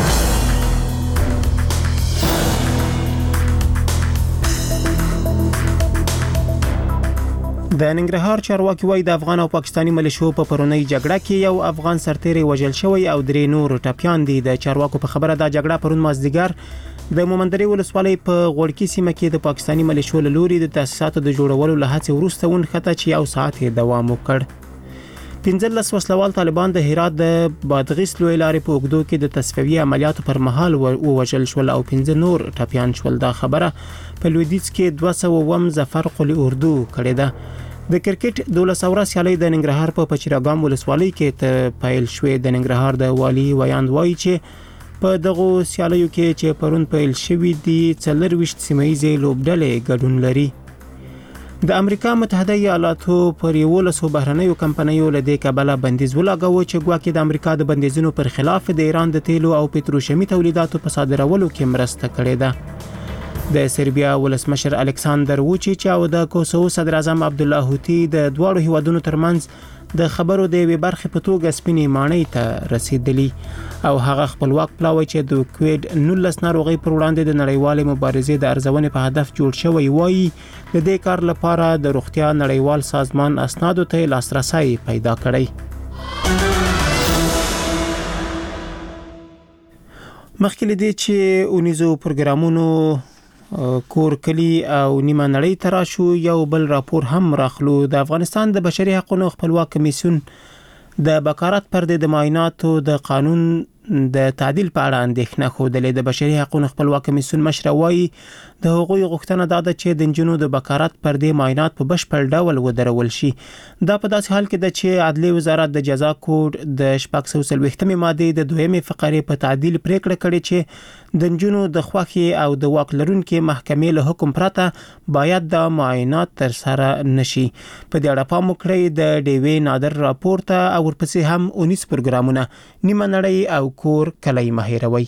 د ننګرهار چارواکي وایي د افغان او پاکستاني ملیشو په پرونی جګړه کې یو افغان سرتیری وژل شوی او درې نور ټپيان دي. د چارواکو په خبره دا جګړه پرون مازدیګر د مومندري ولسوالۍ په غوړکی سیمه کې د پاکستاني ملیشو له لوري د تاسیساتو د جوړولو له هڅې وروسته ونښته چې یو ساعت دوام وکړ. پنځلس وسلوال طالبان د هرات د بادغیس لوی لارې په اوږدو کې د تصفیوي عملیاتو پر مهال ووژل شول او پنځه نور ټپيان شول. دا خبره په لویدیځ کې دوه سوه اووم ظفر قل اردو کړې ده. د کرکټ دولس اورا سیالي د ننګرهار په پچیراګام ولسوالۍ کې ته پیل شوې. د ننګرهار د والی ویاند وایي چې په دغه سیالیو کې چې پرون پیل شوې دي څلرويشت سیمایي لوبډلې ګډون لري. د امریکا متحده ایالاتو پر یولسو بهرنیو کمپنیو له دې کبله بندیز ولګاوه چې ګواکې د امریکا د بندیزونو پر خلاف د ایران د تیلو او پتروشیمي تولیداتو په صادرولو کې مرسته کړې ده. د سربیا ولسمشر الکساندر ووچیچ او د کوسوو صدر اعظم عبد الله هوتی د دواړو هیوادونو ترمنځ د خبرو د وی برخې په توګه سپینې مانۍ ته رسیدلی او هغه خپلواک پلاوی چې د کووید نولس ناروغي پر وړاندې د نړیوال مبارزې د ارزونې په هدف جوړ شوی وایي د دې کار لپاره د روغتیا نړیوال سازمان اسنادو ته لاسرسي پیدا کړی. مخکې لدی چې اونیزو پروګرامونو کور کلی او نیمه نړۍ تراشو یو بل راپور هم راخلو. د افغانستان د بشري حقوقو خپلواک کمیسیون د بکارت پر د معایناتو د قانون د تعدیل په اړه اندېښنه خوده. د بشري حقوقو خپلواک کمیسیون مشر وایي د حقوقي غوښتنه ده چې د جنونو د بکارت پر د معاینات په بشپړ ډول ودرول شي. دا په داسې حال کې ده چې عدلي وزارت د جزا کوډ د شپږ سوه څلوېښتمې ماده د دویمې فقرې په تعدیل پریکړه کړې چې د جنونو د خوښي او د واک لرونکو محکمې له حکم پرته باید د معاینات تر سره نشي. په دې اړه پام وکړئ د ډیوی نادر راپور ته او ورپسې هم اونیس پروګرامونه نیمه نړۍ او کور کلی مهیروي.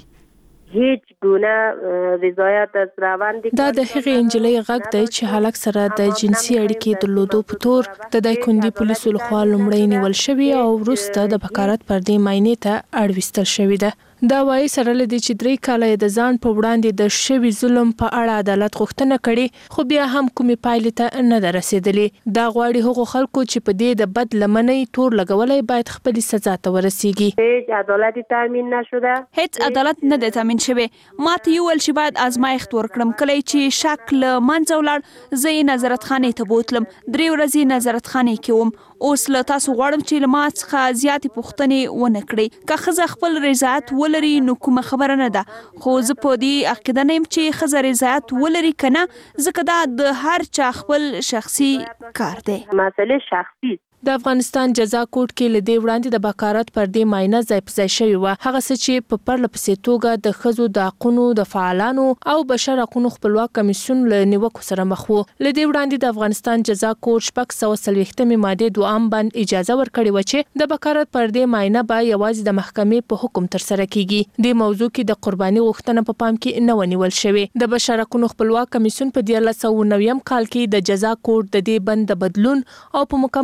هیڅ ګونه رضایت از روند دا د هغې انجلۍ غږ دی چې هلک سره د جنسي اړیکې درلودو په تور د دایکنډي پولیسو لخوا لومړی نیول شوی او وروسته د بکارت پردې معاینې ته اړوستل شوی ده. دا وایي سره لدی چې درې کاله د ځان په وړاندې د شوی ظلم په اړه عدالت غوښتنه کړي خو بیا هم کومې پایلې ته نه ده رسیدلې. دا غواړي هغو خلکو چې په دې د بد لمنۍ تور لګولی باید خپلې سزا ته ورسیږي. هیڅ عدالت تامین نشده. هیڅ عدالت نه دی تامین شوی. ما ته یو ول چې باید ازمایښت ورکړم. کله چې شک له منځه ولاړ زه یې نظارت خانې ته بوتلم. درې ورځې نظارت خانې کې وم. اوس له تاسو غواړم چې له ما څخه زیاتې پوښتنې ونه کړئ. که ښځه خپل رضایت ولري نو کومه خبره نه ده خو زه په دې عقیده نه یم چې ښځه رضایت ولري که نه ځکه دا د هر چا خپل شخصي کار دی. مسئله شخصي د افغانستان جزا کوډ کې لدی وړاندې د بکارت پر دې معاینه ځای په ځای شوی و. هغه څه چې په پرله پسې توګه د ښځو د حقونو د فعالانو او بشر حقوقو خپلواک کمیسیون له نیوکو سره مخ وو. لدی وړاندې د افغانستان جزا کوډ شپږ سوه څلوېښتمې ماده دوام باندې اجازه ورکړې و چې د بکارت پر دې معاینه به یوازې د محکمې په حکم تر سره کیږي. د موضوع کې د قرباني غوښتنه په پام کې نه ونیول شوی. د بشر حقوقو خپلواک کمیسیون په دیارلس سوه نوي کال کې د جزا کوډ د دې بند بدلون او په مکمل ډول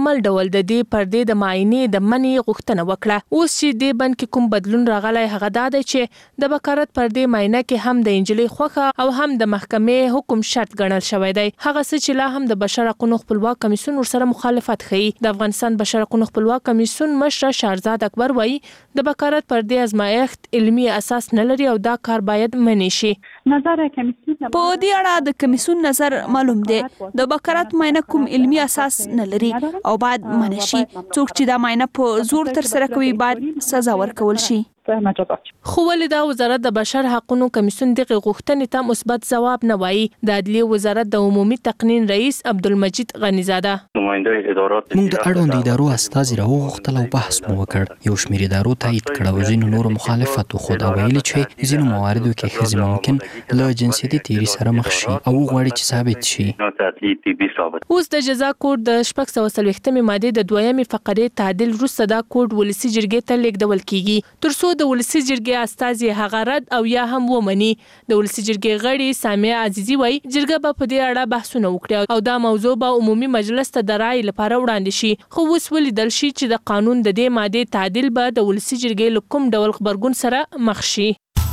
ډول د دې پردې د معاینې د منې غوښتنه وکړه. اوس چې دې بند کې کوم بدلون راغلی هغه دا دی چې د بکارت پردې معاینه کې هم د انجلۍ خوښه او هم د محکمې حکم شرط ګڼل شوی دی. هغه څه چې لا هم د بشر حقوقو خپلواک کمیسیون ورسره مخالفت ښيي. د افغانستان بشر حقوقو خپلواک کمیسیون مشر شهرزاد اکبر وایي د بکارت پردې ازمایښت علمي اساس نه لري او دا کار باید منع شي. نظر کمیسیون په دې اړه د کمیسیون نظر معلوم دی. د بکارت معاینه کوم علمي اساس نه لري او باید منع شي. څوک چې دا معاینه په زور تر سره کوي باید سزا ورکول شي. خو ولې دا وزارت د بشر حقوقو کمیسیون دغه غوښتنې ته مثبت ځواب نه وایي؟ د عدلیې وزارت د عمومي تقنین رئیس عبدالمجید غنیزاده موږ د اړوند ادارو استازي راوغوښتل او بحث مو وکړ. یو شمېر ادارو تایید کړ او ځینو نورو مخالفت وښود او ویلي چې ځینو مواردو کې ښځې ممکن له جنسیتي تیري سره مخ شي او وغواړي چې ثابت شي. اوس د جزا کوډ د شپږ سوه څلوېښتمې مادې د دویمې فقرې تعدیل وروسته دا کوډ ولسي جرګې ته لیږدول کیږي تر څو د ولسي جرګې استازي هغه رد او یا هم ومني. د ولسي جرګې غړي سامیه عزیزي وایي جرګه به په دې اړه بحثونه وکړي او دا موضوع به عمومي مجلس ته د رایې لپاره وړاندې شي. خو اوس ولیدل شي چې د قانون د دې مادې تعدیل به د ولسي جرګې له کوم ډول غبرګون سره مخ شي.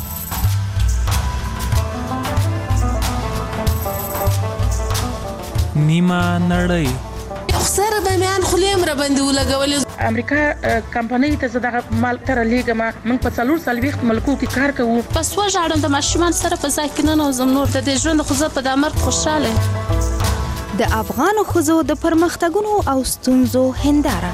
نیمه نړۍ سره د میان خلیم را باندې ولګولې. امریکا کمپنۍ ته زه دغه مال تر لیږم. موږ په څلور څلوېښت ملکو کې کار کوو. پس وژاړم د ماشومان سره په ځای کې ننوځم. نور د دې ژوند خو زه په دا مرګ خوشحاله. د افغانو ښځو د پرمختګونو او ستونزو هنداره.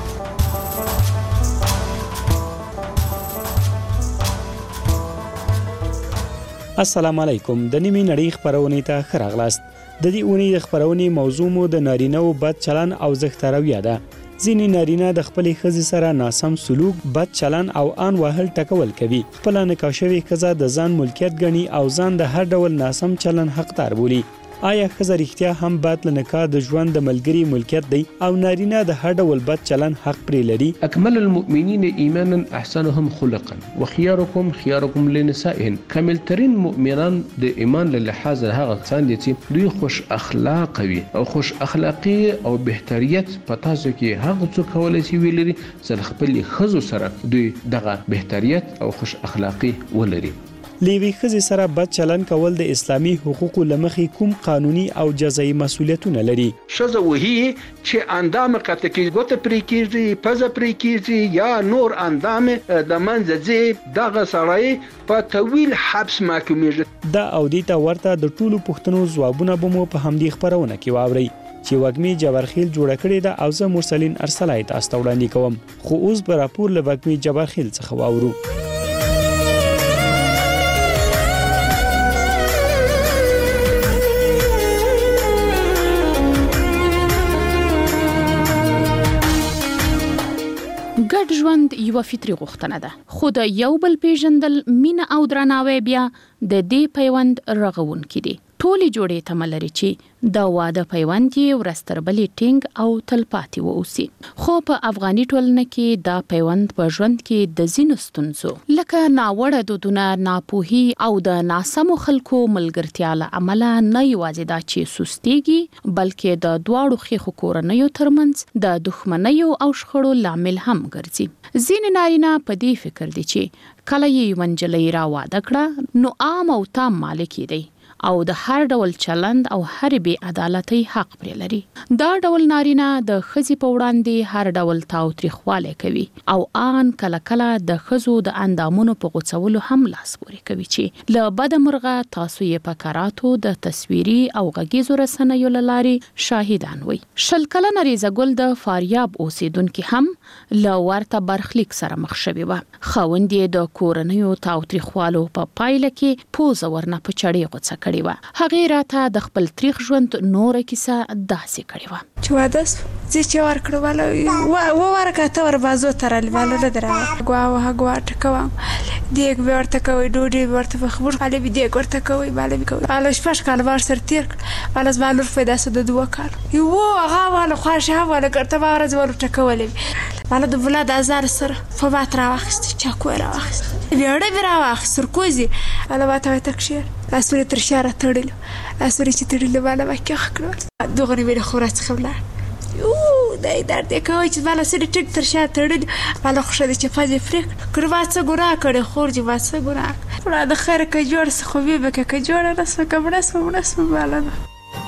السلام علیکم. د نیمې نړۍ خبرونې ته ښه راغلاست. د دې اونۍ د خبرونې موضوع مو د نارینه‌و بد چلن او زښته رویه ده. ځینې نارینه د خپلې ښځې سره ناسم سلوک، بد چلن او آن وهل ټکول کوي. خپله نکاح شوې ښځه د ځان ملکیت ګڼي او ځان د هر ډول ناسم چلن حقدار بولي. آیا ښځه رښتیا هم باید له نکاح د ژوند د ملګري ملکیت دی او نارینه د هر ډول بد چلن حق پرې لري؟ اکمل المؤمنین ایمانا احسنهم خلقا وخياركم خياركم لنسائهم. کامل ترین مؤمنان د ایمان له لحاظ هغه کسان دي چې دوی خوش اخلاق وي او خوش اخلاقی او بهتریت په تاسو کې هغه څه کولای شي ویلري چې خپل ښځو سره دوی دغه بهتریت او خوش اخلاقی ولري. لیوی ښځې سره بد چلن کول د اسلامي حقوقو له مخې کوم قانوني او جزایي مسؤلیتونه لري؟ ښځه وهي چې اندام قطع کېږي، ګوته پرې کېږي، پزه پرې کېږي یا نور اندام د منځه ځي، دغه سړی په طویل حبس محکومیږي. دا او دې ته ورته د ټولو پوښتنو ځوابونه به مو په همدې خبرونه کې واورئ چې وږمې جبرخیل جوړه کړې ده او زه مرسلین ارسلای تاسو ته وړاندې کوم. خو اوس به راپور له وږمې جبرخیل څخه واورو. ګډ ژوند یوه فطري غوښتنه ده، خو د یو بل پیژندل، مینه او درناوی بیا د دې پیوند رغونکي دي. ټولې جوړې تمه لري چې د واده پیوند یې ورځ تر بلې ټینګ او تلپاتې واوسي. خو په افغاني ټولنه کې دا پیوند په ژوند کې د ځینو ستونزو لکه ناوړه دودونه، ناپوهي او د ناسمو خلکو ملګرتیا له امله نه یوازې دا چې سستېږي بلکې د دواړو ښیښو کورنیو ترمنځ د دښمنیو او شخړو لامل هم ګرځي. ځینې نارینه په دې فکر دي چې کله یې یوه نجلۍ را واده کړه نو عام او تام مالک دی او د هر ډول چلند او هر بی عدالتۍ حق پرې لري. دا ډول نارینه د ښځې په وړاندې هر ډول تاوتریخوالی کوي او آن کله کله د ښځو د اندامونو په غوڅولو هم لاس پورې کوي چې له بده مرغه تاسو یې په کراتو د تصویري او غږیزو رسنیو له لارې شاهدان وئ. شل کلنه ریزه ګل د فاریاب اوسیدونکي هم له ورته برخلیک سره مخ شوې وه. خاوند یې د کورنیو تاوتریخوالو په پایله کې پوزه ورنه په چړې غوڅه کړې وه. هغې راته د خپل تریخ ژوند نوره کیسه داسې کړې وه چې واده زه چې ورکړو والا وورکه ته ور بازو ته رالی والا نه درغه ګوا وه ګوا ټکوم دیګ به ورته کوئ، ډوډۍ به ورته پخوم، خالي به دیګ ورته کوئ، بالا به کوئ. والا شپږ کاله به ورسره تېر کړل. والا زما لور پیدا شوه د دوه کالو. یو هغه والا خواښې هم والا ګرته به ورځ والا ټکولی وي. والا د بلا د ازار سره فبات راواخیسته، چاقو یې راواخیسته، بیړه مې راواخیست، سرکوز یې والا واته وایي تکشیر لاسونه یې تر شا راتړلو، لاسونه چې تړلو والا به کېخ کړل. دغه مې له خورا څخه ولاړ. یو خدای درد یې کوي چې بالا سړي ټیک تر شا تړلي بالا خوښه ده چې پزې پرېکړه کړه واڅه ګناه کړې خور دې واڅه ګناه خدای د خیره که جوړ سه خو ویې به که که جوړه نه سوه که مړه سوه مړه سوه بالا ده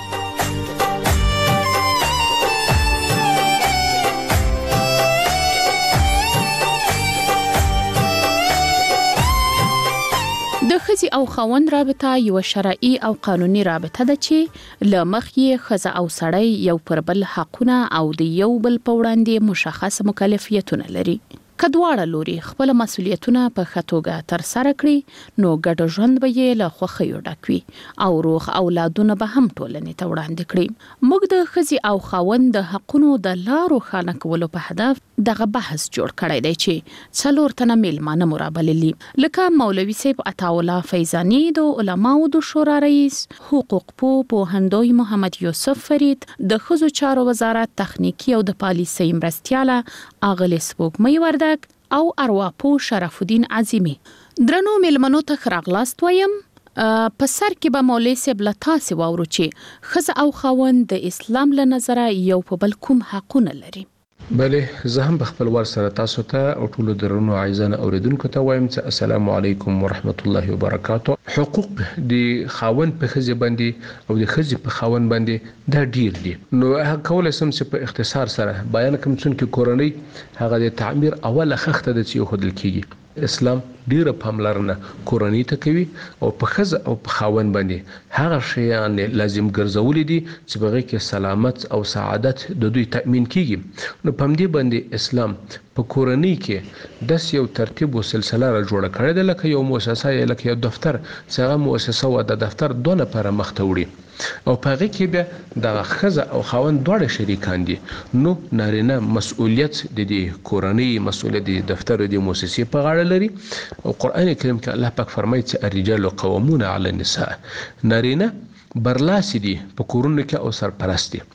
د ښځې او خاوند رابطه یو شرعي او قانوني رابطه ده چې له مخې ښځه او سړی یو پر بل حقونه او د یو بل په وړاندې مشخص مکلفیتونه لري. که دواړه لوري خپل مسؤلیتونه په ښه توګه ترسره کړي نو ګډ ژوند به یې له خوښیو ډک وي او روغ اولادونه به هم ټولنې ته وړاندې کړي. موږ د ښځې او خاوند د حقونو د لا روښانه کولو په هدف دغه بحث جوړ کړی دی چې څلور تنه میلمانه مو رابللي لکه مولوي صاحب عطاالله فیضاني د علماو د شورا رئیس، حقوق پوه پوهندوی محمد یوسف فرید، د ښځو چارو وزارت تخنیکی او د پالیسۍ مرستیاله اغلې سپوږمۍ وردګ او ارواپوه شرف الدین عظیمی. درنو میلمنو ته ښه راغلاست وایم. په سر کې به مولوي صاحب له تاسې واورو چې ښځه او خاوند د اسلام له نظره یو په بل کوم حقونه لري. بله زه هم په خپل ور سره تاسو ته او ټولو درنو عزیزانو اوریدونکو ته وایم چې السلام علیکم ورحمت الله وبرکاتو. حقوق د خاوند په ښځې باندې او د ښځې په خاوند باندې دا ډیر دي. نو هغه کولای سم چې په اختصار سره بیان کوم چې کورنۍ هغه د تعمیر اوله خښته ده چې خودل کیږي. اسلام ډیره پاملرنه کورنۍ ته کوي او په ښځه او په خاوند باندې هغه شیان لازم ګرځولي دي چې بغیر کې سلامت او سعادت د دوی تأمین کیږي. نو په دې باندې اسلام په کورنۍ کې د یو ترتیب او سلسله را جوړه کړې ده لکه یو مؤسسه یا لکه یو دفتر چې هغه مؤسسه او د دفتر دونه پر مخ ته وړي او په هغه کې بیا د ښځه او خاوند دواړه شریکان دي. نو نارینه مسؤلیت د دې کورنۍ مسؤلیت د دفتر او د مؤسسې په غاړه لري او قرآن کریم کې الله پاک فرمایي چې الرجال قوامون علی النساء، نارینه برلاسی دي په کورونو کې او سرپرست دي.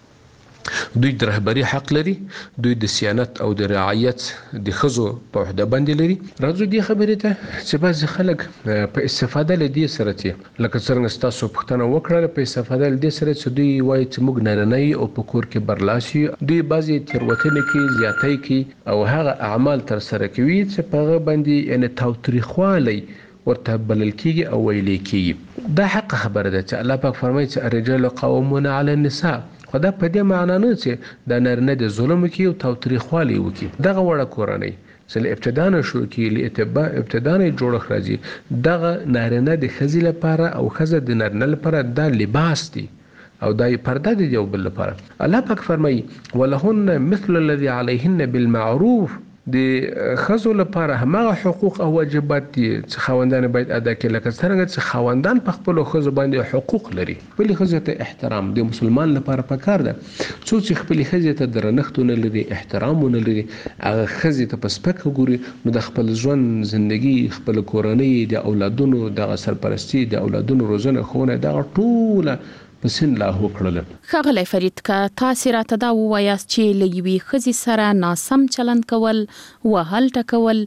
دوی د رهبری حق لري، دوی د سیانت او د رعایت د ښځو په عهده باندې لري. راځو دې خبرې ته چې بعضې خلک په استفاده له دې سره چې لکه څرنګه ستاسو پوښتنه وکړله په استفاده له دې سره چې دوی وایي چې موږ نارینه او په کور کې برلاسی یو، دوی بعضې تېروتنې کوي، زیاتی کوي او هغه اعمال ترسره کوي چې په هغه باندې یعنې تاوتریخوالی ورته بلل کیږي او ویلی کیږي. دا حق خبره ده چې الله پاک فرمایي چې الرجال قوامون علی النساء، خو دا په دې معنا نه چې د نارینه د ظلم وکړي او تاوتریخوالی وکړي. دغه وړه کورنۍ چې له ابتدا نه شروع کړي، له ابتدا نه جوړښت راځي، دغه نارینه د ښځې لپاره او ښځه د نارینه لپاره دا لباس دی او دا پرده دی یو بل لپاره. الله پاک فرمایي ولهن مثل الذي عليهن بالمعروف، د ښځو لپاره هماغه حقوق او واجبات دي چې خاوندان باید ادا کړي لکه څرنګه چې خاوندان په خپلو ښځو باندې حقوق لري. خپلې ښځې ته احترام د مسلمان لپاره پکار ده. څوک چې خپلې ښځې ته درنښت ونه لري، احترام ونه لري، هغه ښځې ته په سپکه ګوري، نو د خپل ژوند زندگی، خپل کورنۍ، د اولادونو دغه سرپرستی، د اولادونو روزنه ښوونه دغه ټوله پسین لا وکړل. ښاغلی فرید که تاسې راته دا ووایاست چې له یوې ښځې سره ناسم چلند کول، وهل ټکول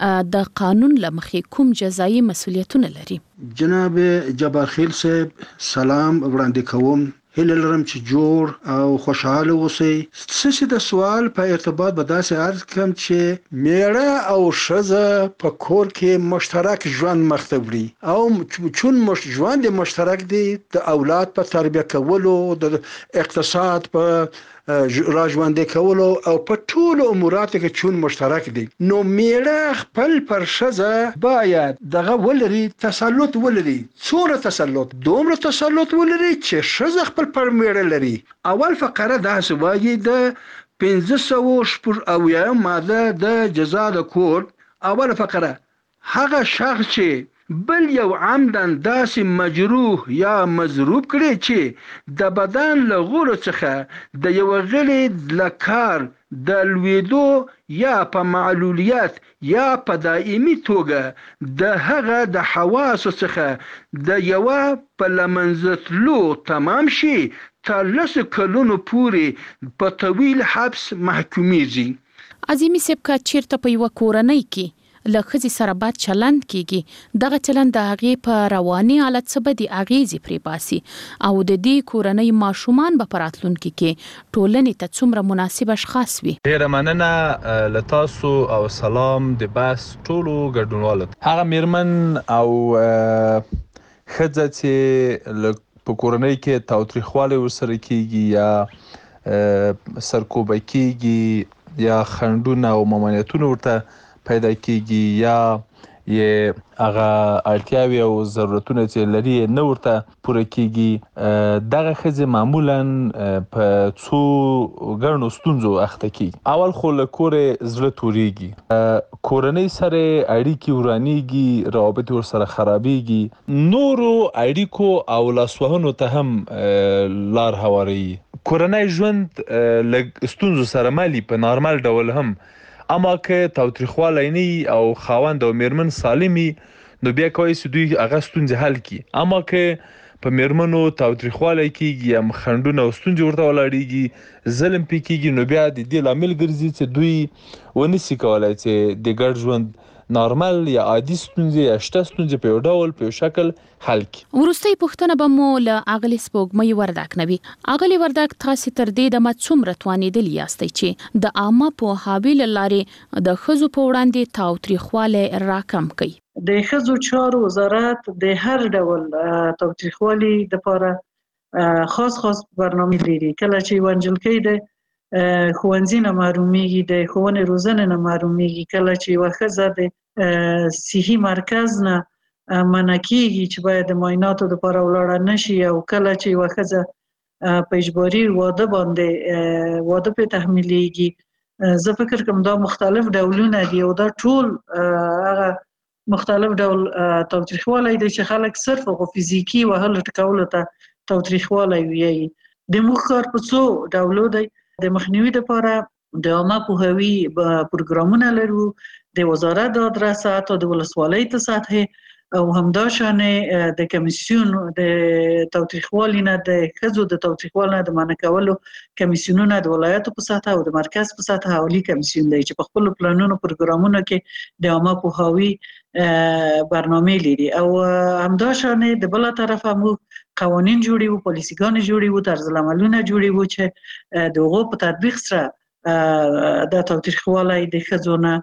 د قانون له مخې کوم جزایي مسؤلیتونه لري؟ جناب جبار خیل صاحب سلام وړاندې کوم. هیله لرم چې جوړ او خوشحاله اوسئ. ستاسو د سوال په ارتباط به داسې عرض کوم چې میړه او ښځه په کور کې مشترک ژوند مخ ته وړي او چون مش ژوند مشترک دی د اولاد په تربیه کولو، د اقتصاد په راژوندي کولو او په ټولو اموراتو کې چون مشترک دي، نو میړه خپل پر ښځه باید دغه ولري، تسلط ولري. څومره تسلط؟ دومره تسلط ولري چې ښځه خپل پر میړه لري. اول فقره داسې وایي د پنځه سوه شپږ اویایم ماده د جزا د کور اوله فقره، هغه شخص چې بل یو عمدن داسې مجروح یا مضروب کړي چې د بدن له غړو څخه د یو غړي له کار د لویدو یا په معلولیت یا په دائمي توګه د هغه د حواسو څخه د یوه په له منځه تلو تمام شي تر لسو کلونو پورې په طویل حبس محکومیږي. عظیمي صاحب که چیرته په یوه کورنۍ کې له ښځې سره بد چلند کیږي دغه چلند د هغې په رواني حالت څه بدې اغېزې پرې باسي او د دې کورنۍ ماشومان به په راتلونکي کې ټولنې ته څومره مناسب اشخاص وي. ډېره مننه له تاسو او سلام د بحث ټولو ګډونوالو. هغه میرمن او ښځه چې په کورنۍ کې تاوتریخوالی ورسره کیږي یا سرکوبه کیږي یا خنډونه او ممانعتونه ورته پیدا کیږي یا یې هغه اړتیاوې او ضرورتونه چې لري نه ورته پوره کیږي دغه ښځې معمولا په څو ګڼو ستونزو اخته کیږي. اول خو له کورې زړه تورېږي، کورنۍ سره اړیکې ورانېږي، روابط ورسره خرابېږي، نورو اړیکو او لاسوهنو ته هم لار هواروي. کورنۍ ژوند له ستونزو سره مالي په نارمل ډول هم، اما که تاوتریخوالی نه او خاوند او میرمن سالمي نو بیا کولی شي دوی هغه ستونزې حل کړي. اما که په میرمنو تاوتریخوالی کیږي یا خنډونه او ستونزې ورته ولاړېږي، ظلم پې کیږي، نو بیا د دې لامل ګرځي چې دوی ونشي کولی چې د ګډ ژوند نارمل یا عادي ستونزې یا شته ستونزې په یو ډول په یو شکل حل کړي. وروستۍ پوښتنه به مو له اغلې سپوږمۍ وردک نه وي. اغلې وردک تاسې تر دې دمه څومره توانېدلي یاستئ چې د عامه پوهاوي له لارې د ښځو په وړاندې تاوتریخوالی راکم کړئ؟ د ښځو چارو وزارت د هر ډول تاوتریخوالي دپاره خاص خاص برنامې لري. کله چې یوه نجلۍ د ښوونځي نه محرومیږي، د ښوونې روزنې نه محرومیږي، کله چې یوه ښځه د صحي مرکز نه منع کیږي چې باید د معایناتو دپاره ولاړه نشي، او کله چې یوه ښځه په اجباري واده باندې واده پرې تحمیلیږي، زه فکر کوم دا مختلف ډولونه دي او دا ټول هغه مختلف ډول تاوتریخوالی دی چې خلک صرف هغو فزیکي وهلو ټکولو ته تاوتریخوالی وایي. د موږ کار په څو ډولو دی. د مخنیوي دپاره د عامه پوهاوي پروګرامونه لرو، د وزارت د ادرساتو د ولسوالۍ ته سطحې او همداشانې د کمیسیون د تاوتریخوالي نه د ښځو د تاوتریخوالي نه د منع کولو کمیسیونونه د ولایاتو په سطحه او د مرکز په سطحه عالي کمیسیون دی چې په خپلو پلانونو پروګرامونو کې د عامه پوهاوي برنامې لري. او همداشانې د بله طرفه موږ قوانین جوړوو، پالیسیګانې جوړوو، طرزالعملونه جوړوو چې د هغو په تطبیق سره د تاوتریخوالی د ښځو نه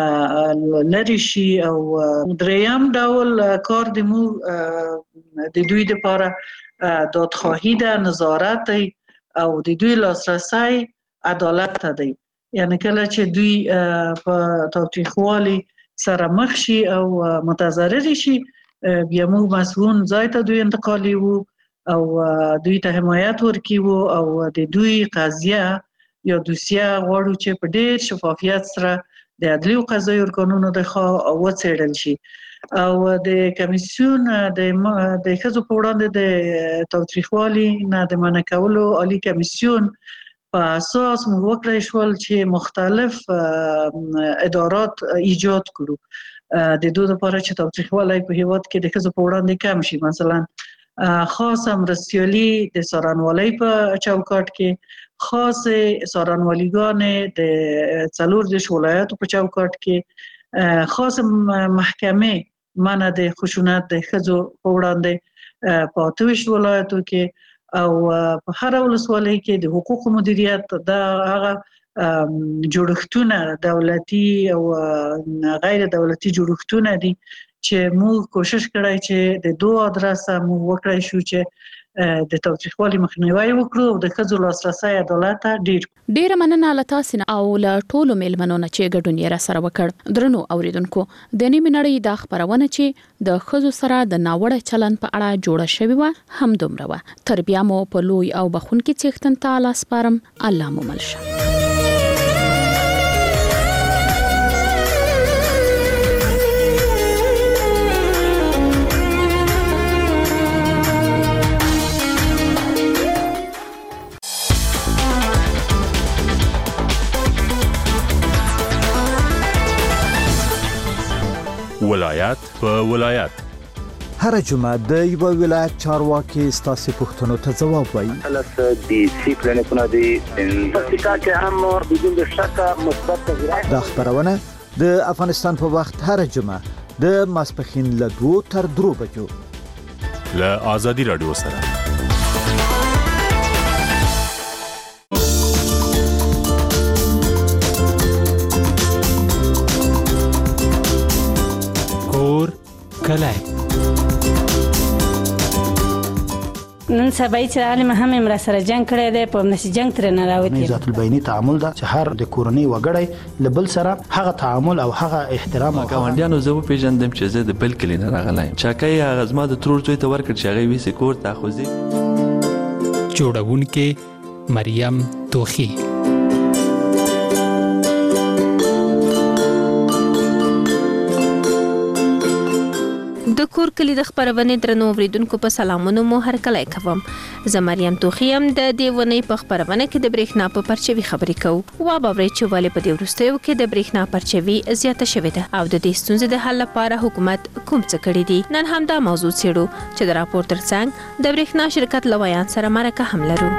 لرې شي. او دریم ډول کار د موږ د دوی دپاره دادخواهي ده، نظارت دی او د دوی لاسرسی عدالت ته دی. یعنې کله چې دوی په تاوتریخوالي سره مخ شي او متضرر شي، بیا موږ مسئول ځای ته دوی انتقالیو او دوی ته حمایت ورکوو او د دوی قضیه یا دوسیه غواړو چې په ډېر شفافیت سره د عدلي او قضایي ارګانونو د خوا وڅېړل شي. او د کمیسیون د ښځو په وړاندې د تاوتریخوالي نه د منع کولو عالي کمیسیون په اساس موږ وکړی شول چې مختلف ادارات ایجاد کړو د دو دپاره چې تاوتریخوالی په هیواد کې د ښځو په وړاندې کم شي. مثلا خاص مرستیالي د څارنوالۍ په چوکاټ کې، خاص څارنوالیګانې د څلور دېرش ولایاتو په چوکاټ کې، خاص محکمې منع د خشونت د ښځو په وړاندې په اته ویشت ولایاتو کې، او په هره ولسوالۍ کې د حقوقو مدیریت دا هغه جوړښتونه دولتي او غیر دولتي جوړښتونه دي چې موږ کوشش کړی چې د دو ادرسه موږ وکړی شو چې د تاوتریخوالي مخنیوی وکړو او د ښځو لاسرسی عدالت ته ډېر. ډېره مننه له تاسې نه او له ټولو میلمنو نه چې ګډون یې راسره وکړ. درنو اوریدونکو، د نیمې نړۍ دا خپرونه چې د ښځو سره د ناوړه چلند په اړه جوړه شوې وه همدومره وه. تر بیا مو په لوی او بخښونکي څښتن ته لاس سپارم. الله مو مل شه. ولایت په ولایت هر جمعه د یو ولایت چارواکي ستاسو پوښتنو ته ځواب وایي. البته د سی پلانونه دي په فکر کې هم بدون شک مثبت تغیرات. دا خبرونه د افغانستان په وخت هر جمعه د ماسپښین له دوو تر درو بجو له آزادي رادیو سره کور کلی نن سبا چې عالم هم امر سره جنگ کړی دی په نس جنگ تر نه راوتی ذات البینی تعامل دا چې هر د کورنۍ وګړی لبل سره هغه تعامل او هغه احترام او ګاونډیانو زه په پیژندم چې زه د بل کلی نه راغلایم چاکای هغه زما د ترور زوی ته ورکړ چې هغه ویسې کور ته خوځي جوړونکې مریم توخی د کور کلی د خبرونې درنو اوریدونکو په سلامونو مو هر کله کوم زه مریم توخیم د دیونی په خبرونه کې د برېښنا په پرچوي خبرې کوم وا باورې چې ولې په دې ورستیو کې د برېښنا پرچوي زیاته شوې ده او د دې ستونزې د حل لپاره حکومت کوم څه کړی دي نن هم دا موضوع څېړو چې د راپور ترڅنګ د برېښنا شرکت لویان سره مرکه هم لرو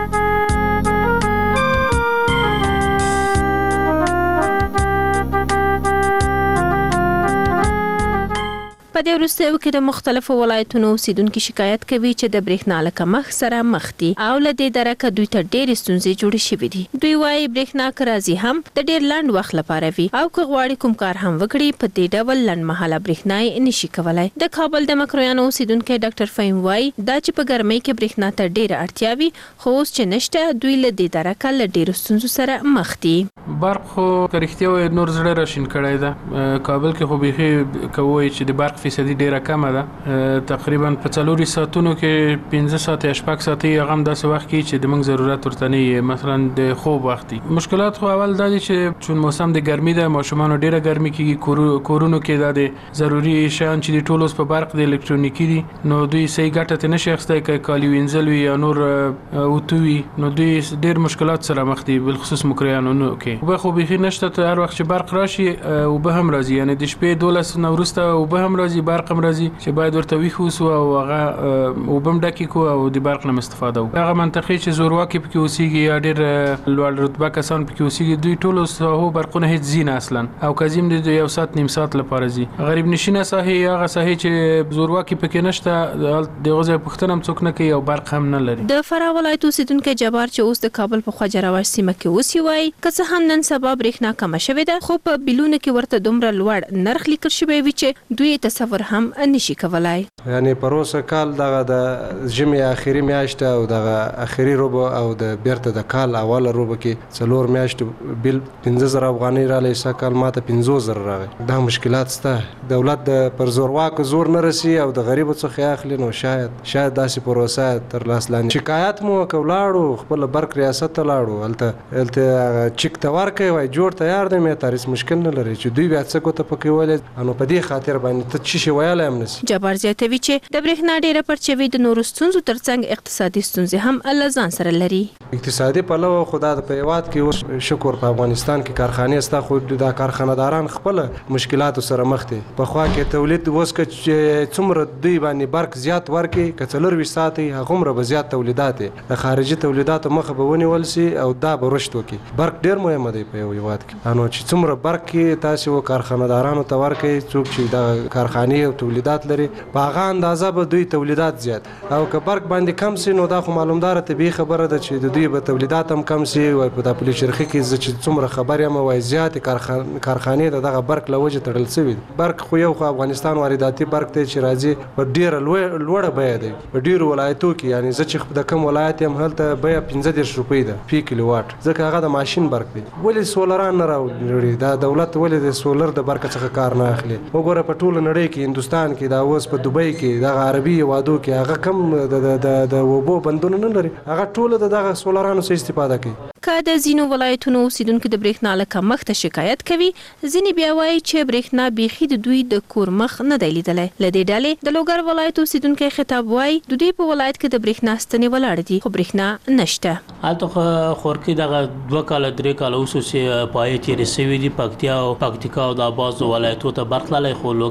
په دې وروستیو کې د مختلفو ولایتونو اوسیدونکو شکایت کوي چې د برېښنا له کمښت سره مخ دي او له دې درکه دوی ته ډېرې ستونزې جوړې شوې دي دوی وايي برېښنا که راځي هم د ډېر لنډ وخت لپاره وي او که غواړي کوم کار هم وکړي په دې ډول لنډمهاله برېښنا یې نشي کولی د کابل د مکرویانو اوسیدونکی ډاکټر فهیم وايي دا چې په ګرمۍ کې برېښنا ته ډېره اړتیا وي خو اوس چې نشته دوی له دې درکه له ډېرو ستونزو سره مخ دي برق خو که رښتیا وایي نور زړه راشین کړی ده کابل کې خو بیخي کوی چې د برق فیصدي ډېره کمه ده تقریبا په څلورو ساعتونو کې پنځه ساعته یا شپږ ساعتې هغه هم داسې وخت کې چې د موږ ضرورت ورته نه وي مثلا د خوب وخت دي مشکلات خو اول دا دي چې چون موسم د ګرمي ده ماشومانو ډېره ګرمي کېږي کورونو کې دا د ضروري شیان چې د ټول اوس په برق د الکترونیکي دي نو دوی صحیح ګټه ته نشي اخیستی که کالي وینځل وي یا نور اوتو وي نو دوی ډېر مشکلات سره مخ دي بالخصوص مکریانو کې اوبه خو بیخي نشته ته هر وخت چې برق راشي اوبه هم راځي یعنی د شپې دولس نه وروسته اوبه هم راځي برق هم راځي چې باید ورته ویښ اوسو او هغه اوبه هم ډکې کړو او د برق نه استفاده وکړو هغه منطقې چې زورواکي پکې اوسېږي یا ډېر لوړ رتبه کسان پکې اوسېږي دوی ټولو ساحو برقونه هېڅ ځي نه اصلا او که ځي هم د یو ساعت نیم ساعت لپاره ځي غریب نشینه ساحې هغه ساحې چې زورواکي پکې نشته د هغه ځای پوښتنه هم څوک نه کوي او برق هم نه لري د فراه ولایت اوسیدونکی جبار چې اوس د کابل په خواجه راوش سیمه کې اوسي وایي که څه هم نن سبا برېښنا کمه شوې ده خو په بیلونو کې ورته دومره لوړ نرخ لیکل شوی وي چې دوی تصور هم نشي کولای یعنی پروسه کال دغه د ژمي اخیری میاشت او دغه اخیری روبو او د بیرته د کال اوله روبو کې څلور میاشت بیل پنځه زره افغانۍ رالی سکل ماته پنځه زره راغی دا مشکلات سته دولت د پر زورواکو زور نه رسی او د غریبو څخه اخلي نو شاید شاید داسې پروسه تر لاس لاندې شکایت مو وکړو خپل برق ریاست ته لاړو هلته هلته چک ته ورکوي وای جوړ تیار دی مې تاریخ مشکل نه لري چې دوی بیا څه کوته پکې ولې نو په دې خاطر باندې ته چی شي ویلای هم نشي جبار زیاتوي چې د برېښنا ډېره پرچوي د نورو ستونزو ترڅنګ اقتصادي ستونزې هم له ځان سره لري اقتصادي پلوه خدا د په هیواد کې اوس شکر په افغانستان کې کارخانې ستا خو د کارخانه‌داران خپل مشکلاتو سره مخ دي په خوا کې تولید اوس که څومره دوی باندې برق زیات ورکړي که څلور ساعت هغه عمره به زیات تولیدات د خارجي تولیداتو مخه به ونیول شي او دا به رشد وکړي برق ډېر مهم دی په یو هیواد کې نو چې څومره برق کې تاسو کارخانه‌دارانو ته ورکړي څوک چې د کارخانې او تولیدات لري په هغه اندازه به دوی تولیدات زیات او که برق باندې کم سي نو دا خو معلومدار طبيعي خبره ده چې د دوی به تولیدات هم کم سي او په د پولیشرخي کې چې څومره خبر یم وای زیات کارخانې دغه برق لوجه تړل شوی برق خو یو خو افغانستان وارداتي برق ته چې راځي په ډیره لوړه بیه دی په ډیرو ولایتو کې یعنی زه چې د کم ولایت هم هلته بیه پنځه دېرش روپۍ ده فی کیلو واټ ځکه هغه د ماشین برق دی ولې سولران نه راوړي دا دولت ولې د سولر د برق څخه کار نه اخلي وګوره په ټوله نړۍ کې هندستان کې دا اوس په دوبۍ کې د عربي هیوادو کې هغه کم د د اوبو بندونه نه لري هغه ټوله دغه سولرانو څخه استفاده کوي که د ځینو ولایتونو اوسیدونکو د برېښنا له کمښته شکایت کوي ځینې بیا وایي چې برېښنا بیخي د دوی د کور مخ نه دی لیدلی له دې ډلې د لوګر ولایت اوسیدونکی خطاب وایي د دوی په ولایت کې د برېښنا ستنې ولاړې دي خو برېښنا نشته هلته خورکي دغه دوه کاله درې کاله اوس چې پایې تېرې سوي دي پکتیا او پکتیکا او د بعضو ولایتو ته برق تللی خو لوګر څخه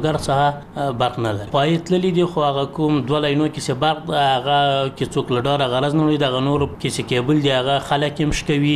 هغه برق نه لري. پای تللی دی خو هغه کوم دوه لاینو کې چې برق هغه کې څوک لډاره غرض نه لري، دغه نور کې چې کیبل دی هغه خلک هم شکوي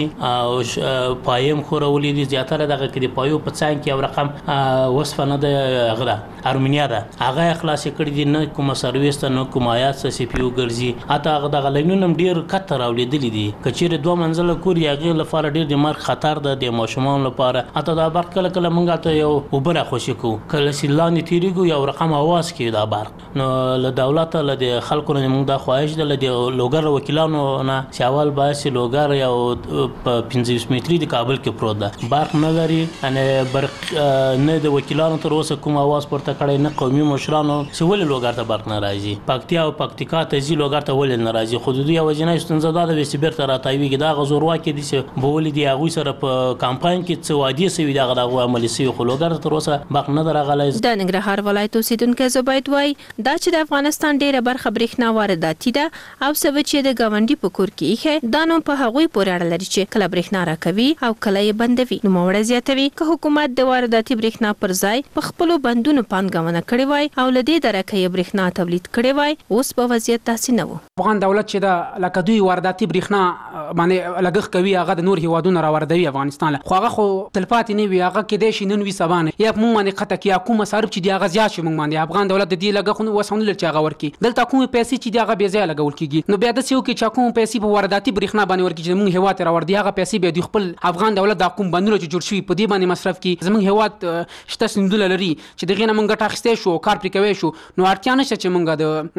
او پایم خورولې دي. زیاتره دغه کې د پایو په څنګ کې یو رقم وصفه نه ده غلا ارمینیا ده، هغه اخلاص کړی دي، نه کوم سرویس ته نه کوم آیات څه سی پی یو ګرځي. اته هغه دغه لاینونه ډیر کتر راولېدلې دي، کچېره دوه منزله کور یې لپاره ډیر د مرګ خطر ده د ماشومان لپاره. اته دا برق کله کله مونږ ته یو وبره خوشی کو، کله چې لاندې تیریږو یو رقم اواز کې دا برق. نو له دولت له د خلکو نه مونږ د خواهش ده له لوګر وکیلانو نه سیاوال باسي لوګر یو په پنځه متري د کابل کې پروت ده، برق نه لري، ان برق نه د وکیلانو تر اوسه کوم اواز پورته کړی، نه قومي مشرانو چې ولې لوګر ته برق نه راځي. پکتیا او پکتیکا ته ځي لوګر ته ولې نه راځي. حدودي او جنای ستونزه ده د وسیبر تر راتایوي دا غزور واکې دي چې بولې دی هغه سره په کمپاین کې څه وادي سوي دا غو عملي سوي خو لوګر تر اوسه برق نه درغلی. د ننګرهار ولایت اوسیدونکو زبید وای دا چې د افغانستان ډیره برخه برېښنا وارداتي ده او سبب چې د ګاونډي په کور کې ښه دا نو په هغوی پورې اړه لري چې کله برېښنا راکوي او کله یې بندوي. نو موړه زیاتوي که حکومت د وارداتي برېښنا پر ځای په خپل بندونو پانګونه کړې وای او لدې درکې برېښنا تولید کړې وای، اوس په وضعیت تاسو نه وو. افغان دولت چې د لکه دوی وارداتي برېښنا باندې لګښ کوي، هغه د نور هیوادونو راوردوي افغانستان له خو هغه خو تلپاتې نه وي، هغه کې د شي نن وي سبانه یا مونږ باندې قطع کې یا کوم مصارف چې دی هغه زیات شي مونږ باندې. افغان دولت د دې لګښ وسونه لري چې هغه ورکي، دلته کوم پیسې چې دی هغه بیا ځای لګول کیږي. نو بیا د سیو کې چې کوم پیسې په وارداتي برېښنا باندې ورکي چې مونږ هیواد راوردي، هغه پیسې به د خپل افغان دولت د کوم بندونو چې جوړ شوی په دې باندې مصرف کی. زمونږ هیواد شته سندول لري چې دغه نه مونږ ګټه اخیستې شو کار پرې کوي شو، نو اړتیا نشته چې مونږ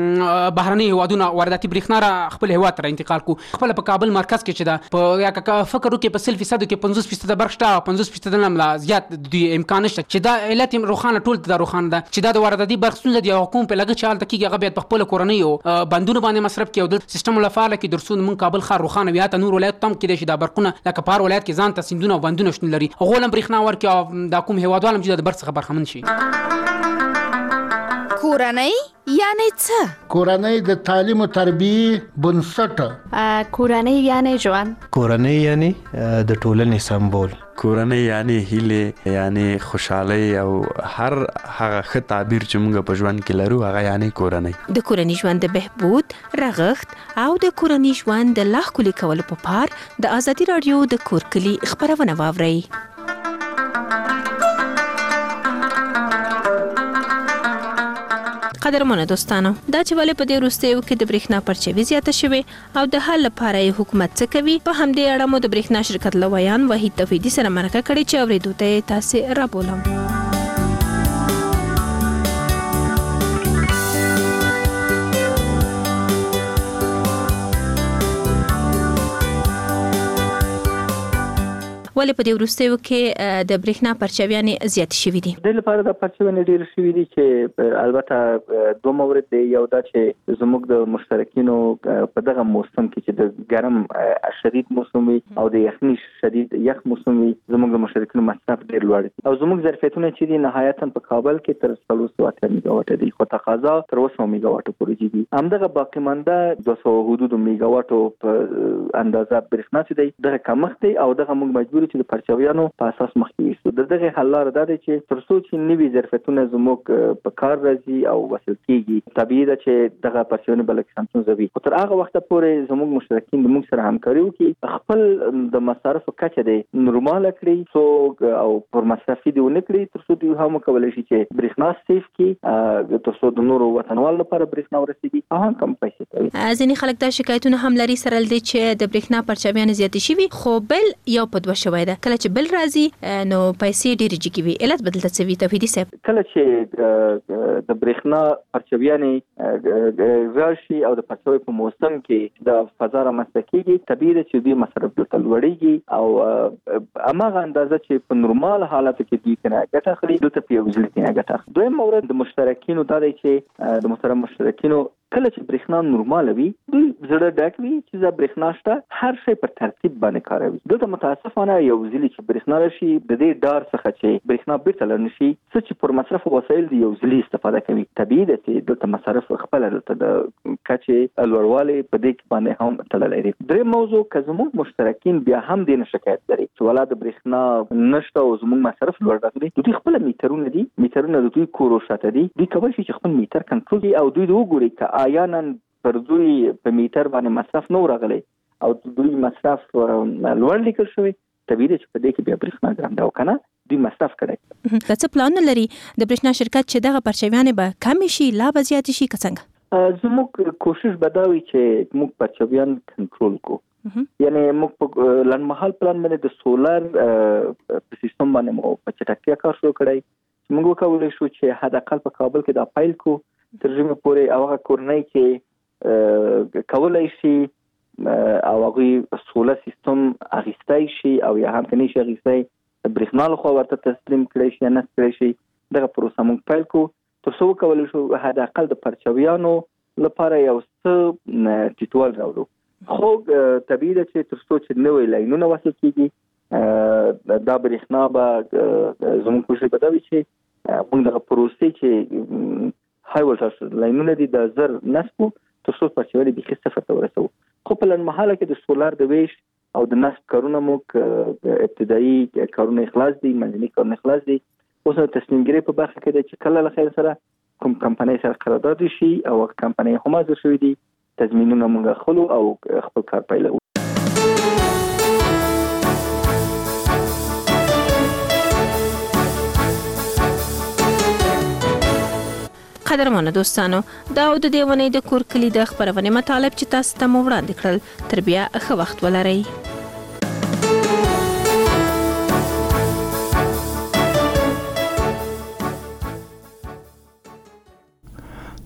د بهرني هیوادونو وارداتي برېښنا را خپل هیواد ته انتقال کو. خپل په کابل مرکز کې چې دا په یا فکر وکړي په سل فیصد کې پنځوس فیصد برق شته، پنځوس فیصد نه زیات د امکان نشته چې دا علت روخانه ټول د روخانه ده چې دا د وارداتي برق ستونزه دی او کوم په لګښت چال تکي هغه بیا په خپل کورنۍ او بندونو باندې مصرف کوي او د سیستم لپاره کې درسون من کابل خار روخانه بیا ته نور ولایت تم کې دي چې دا برقونه لکه پار ولایت کې ځان ته سندونه او بندونه شتون لري، غولم برېښنا ورکي او دا کوم هیوادوالم چې د برق څخه برخمن شي. کورنۍ یعنی څه؟ کورنۍ د تعلیم او تربیه بنسټ. کورنۍ یعنی ژوند. کورنۍ یعنی د ټولنې سمبول. کورنۍ یعنی هیله یعنی خوشحالي او هر هغه ښه تعبیر چې موږ په ژوند کې لرو هغه یعنی کورنۍ. د کورنۍ ژوند د بهبود، رغښت او د کورنۍ ژوند د لا ښکلي کولو په پار د ازادي راډیو د کور کلي خبرونه واورئ. قدرمنو دوستانو، دا چې ولې په دې وروستیو کې د برېښنا پرچاوي زیاته شوې او د حل لپاره یې حکومت څه کوي، په همدې اړه مو د برېښنا شرکت لویان وحید توحیدي سره مرکه کړې چې اورېدو ته یې تاسې رابولم. ولې په دې وروستیو کې د برېښنا پرچاویانې زیات شوي دي؟ د لپاره د پرچاویانې ډېر شوي دي چې البته دوه مورد دی. یو دا چې زموږ د مشترکینو په دغه موسم کې چې د ګرم شدید موسم وي او د یخني شدید یخ موسم وي، زموږ د مشترکینو مصرف ډېر لوړ دي او زموږ ظرفیتونه چې دي نهایتا په کابل کې تر څلور سوه اتیا میګاواټه دي، خو تقاضا تر اوه سوه میګاواټه پورې دي. همدغه باقي مانده دوه سوه حدود میګاواټو په اندازه برېښنا چې دی دغه کمښت دی او دغه موږ مجبور چې د پرچاویانو په اساس مخکې ویستو. د دغه حل لاره دا دی چې تر څو چې نوي ظرفیتونه زموږ په کار راځي او وصل کېږي، طبیعي ده چې دغه پرچاویانې به لږ ستونزه وي، خو تر هغه وخته پورې زموږ مشترکین د موږ سره همکاري وکړي، خپل د مصارفو کچه دی نورماله کړي څو او پر مصرفي دی ونه کړي، تر څو دوی هم وکولی شي چې برېښنا سیف کړي، تر څو د نورو وطنوالو لپاره برېښنا ورسېږي او هم کم پیسې کوي. ځینې خلک دا شکایتونه هم لري سره له دې چې د برېښنا پرچاویانې زیاتې شوي، خو بل یو په دوه شوی ده. کله چې بل راځي نو پیسې ډېرې جګې وي، علت بدلته څه وي توحیدي صاحب؟ کله چې د برېښنا پرچاویانې راشي او د پرچاوي په موسم کې د فضا رامنځته کېږي، طبیعي ده چې دوی مصرف دلته لوړېږي او هماغه اندازه چې په نورمال حالاتو کې دوی ترې ګټه اخلي دلته په یو ځل ترې ګټه اخلي. دویم مورد د مشترکینو دا دی چې د محترم مشترکینو کله چې برېښنا نورماله وي دوی زړه ډک وي چې دا برېښنا شته هر شی په ترتیب باندې کاروي. دلته متاسفانه یو ځلې چې برېښنا راشي د دې ډار څخه چې برېښنا بیرته لر نشي څه چې پر مصرف وسایل دي یو ځلې استفاده کوي. طبیعي ده چې دلته مصرف خپل دلته د کچې لوړوالی په دې باندې هم تړلی دی. درې موضوع که زموږ مشترکین بیا هم دې نه شکایت لري چې ولا د برېښنا نشته او زموږ مصرف لوړ راغلی دوی خپل میټرونه دي میټرونه د دوی کورو شاته دي دوی کولی شي چې خپل میټر کنټرول کړي او دوی وګوري که آیا نن پر دوی په میټر باندې مصرف نه راغلی او دوی مصرف لوړ لیکل شوی طبیعي ده چې په دې کې بیا برېښنا ګرانده او کنه دوی مصرف کړي. که څه پلان لري د برېښنا شرکت چې دغه پرچاویانې به کم شي لا به زیات شي که څنګه؟ زموږ کوشش به دا وي چې موږ پرچاویان کنټرول کو یعنی موږ په لنډمهال پلان باندې د سولر په سیستم باندې مو په چټکتیا کار شروع کړی. موږ وکولای شو چې حد اقل په کابل کې دا فایل کو تر ژمي پورې او هغه کورنۍ کې کولای شي او هغه سولر سیستم اغیستای شي او یا هم کني شي اغیستای برېښنا له خوا ورته تسلیم کړی شي نه کړی شي دغه پروسه موږ فایل کو تر څو وکولای شو حد اقل د پرچاویانو لپاره یو څه ټیټوال راوړو. خو طبیعي ده چې تر څو چې نوې لاینونه وصل کیږي دا برېښنا به زموږ کوشش به دا وي چې موږ دغه پروسې چې های ولټاژ لاینونه دي د زر نصب تر څو پرچاوي بيخي صفر ته ورسوو. خو په لنډمهاله کې د سولر د ویش او د نصب کارونه مو ابتدایي کارونه اخلاص دي منځني کارونه اخلاص دي. اوس د تصمیم ګیرۍ په برخه کې د چې کله له خیر سره کوم کمپنۍ سره قرارداد شي او کمپنۍ هم حاضر شوي دي تضمینونه موږ خلو او خپل کار پیلوو. قدرمنو دوستانو دا د دې ونې د کور کلی د خبرونه مطالب چې تاسو ته مو وړاندې کړل تر بیا ښه وخت ولرئ.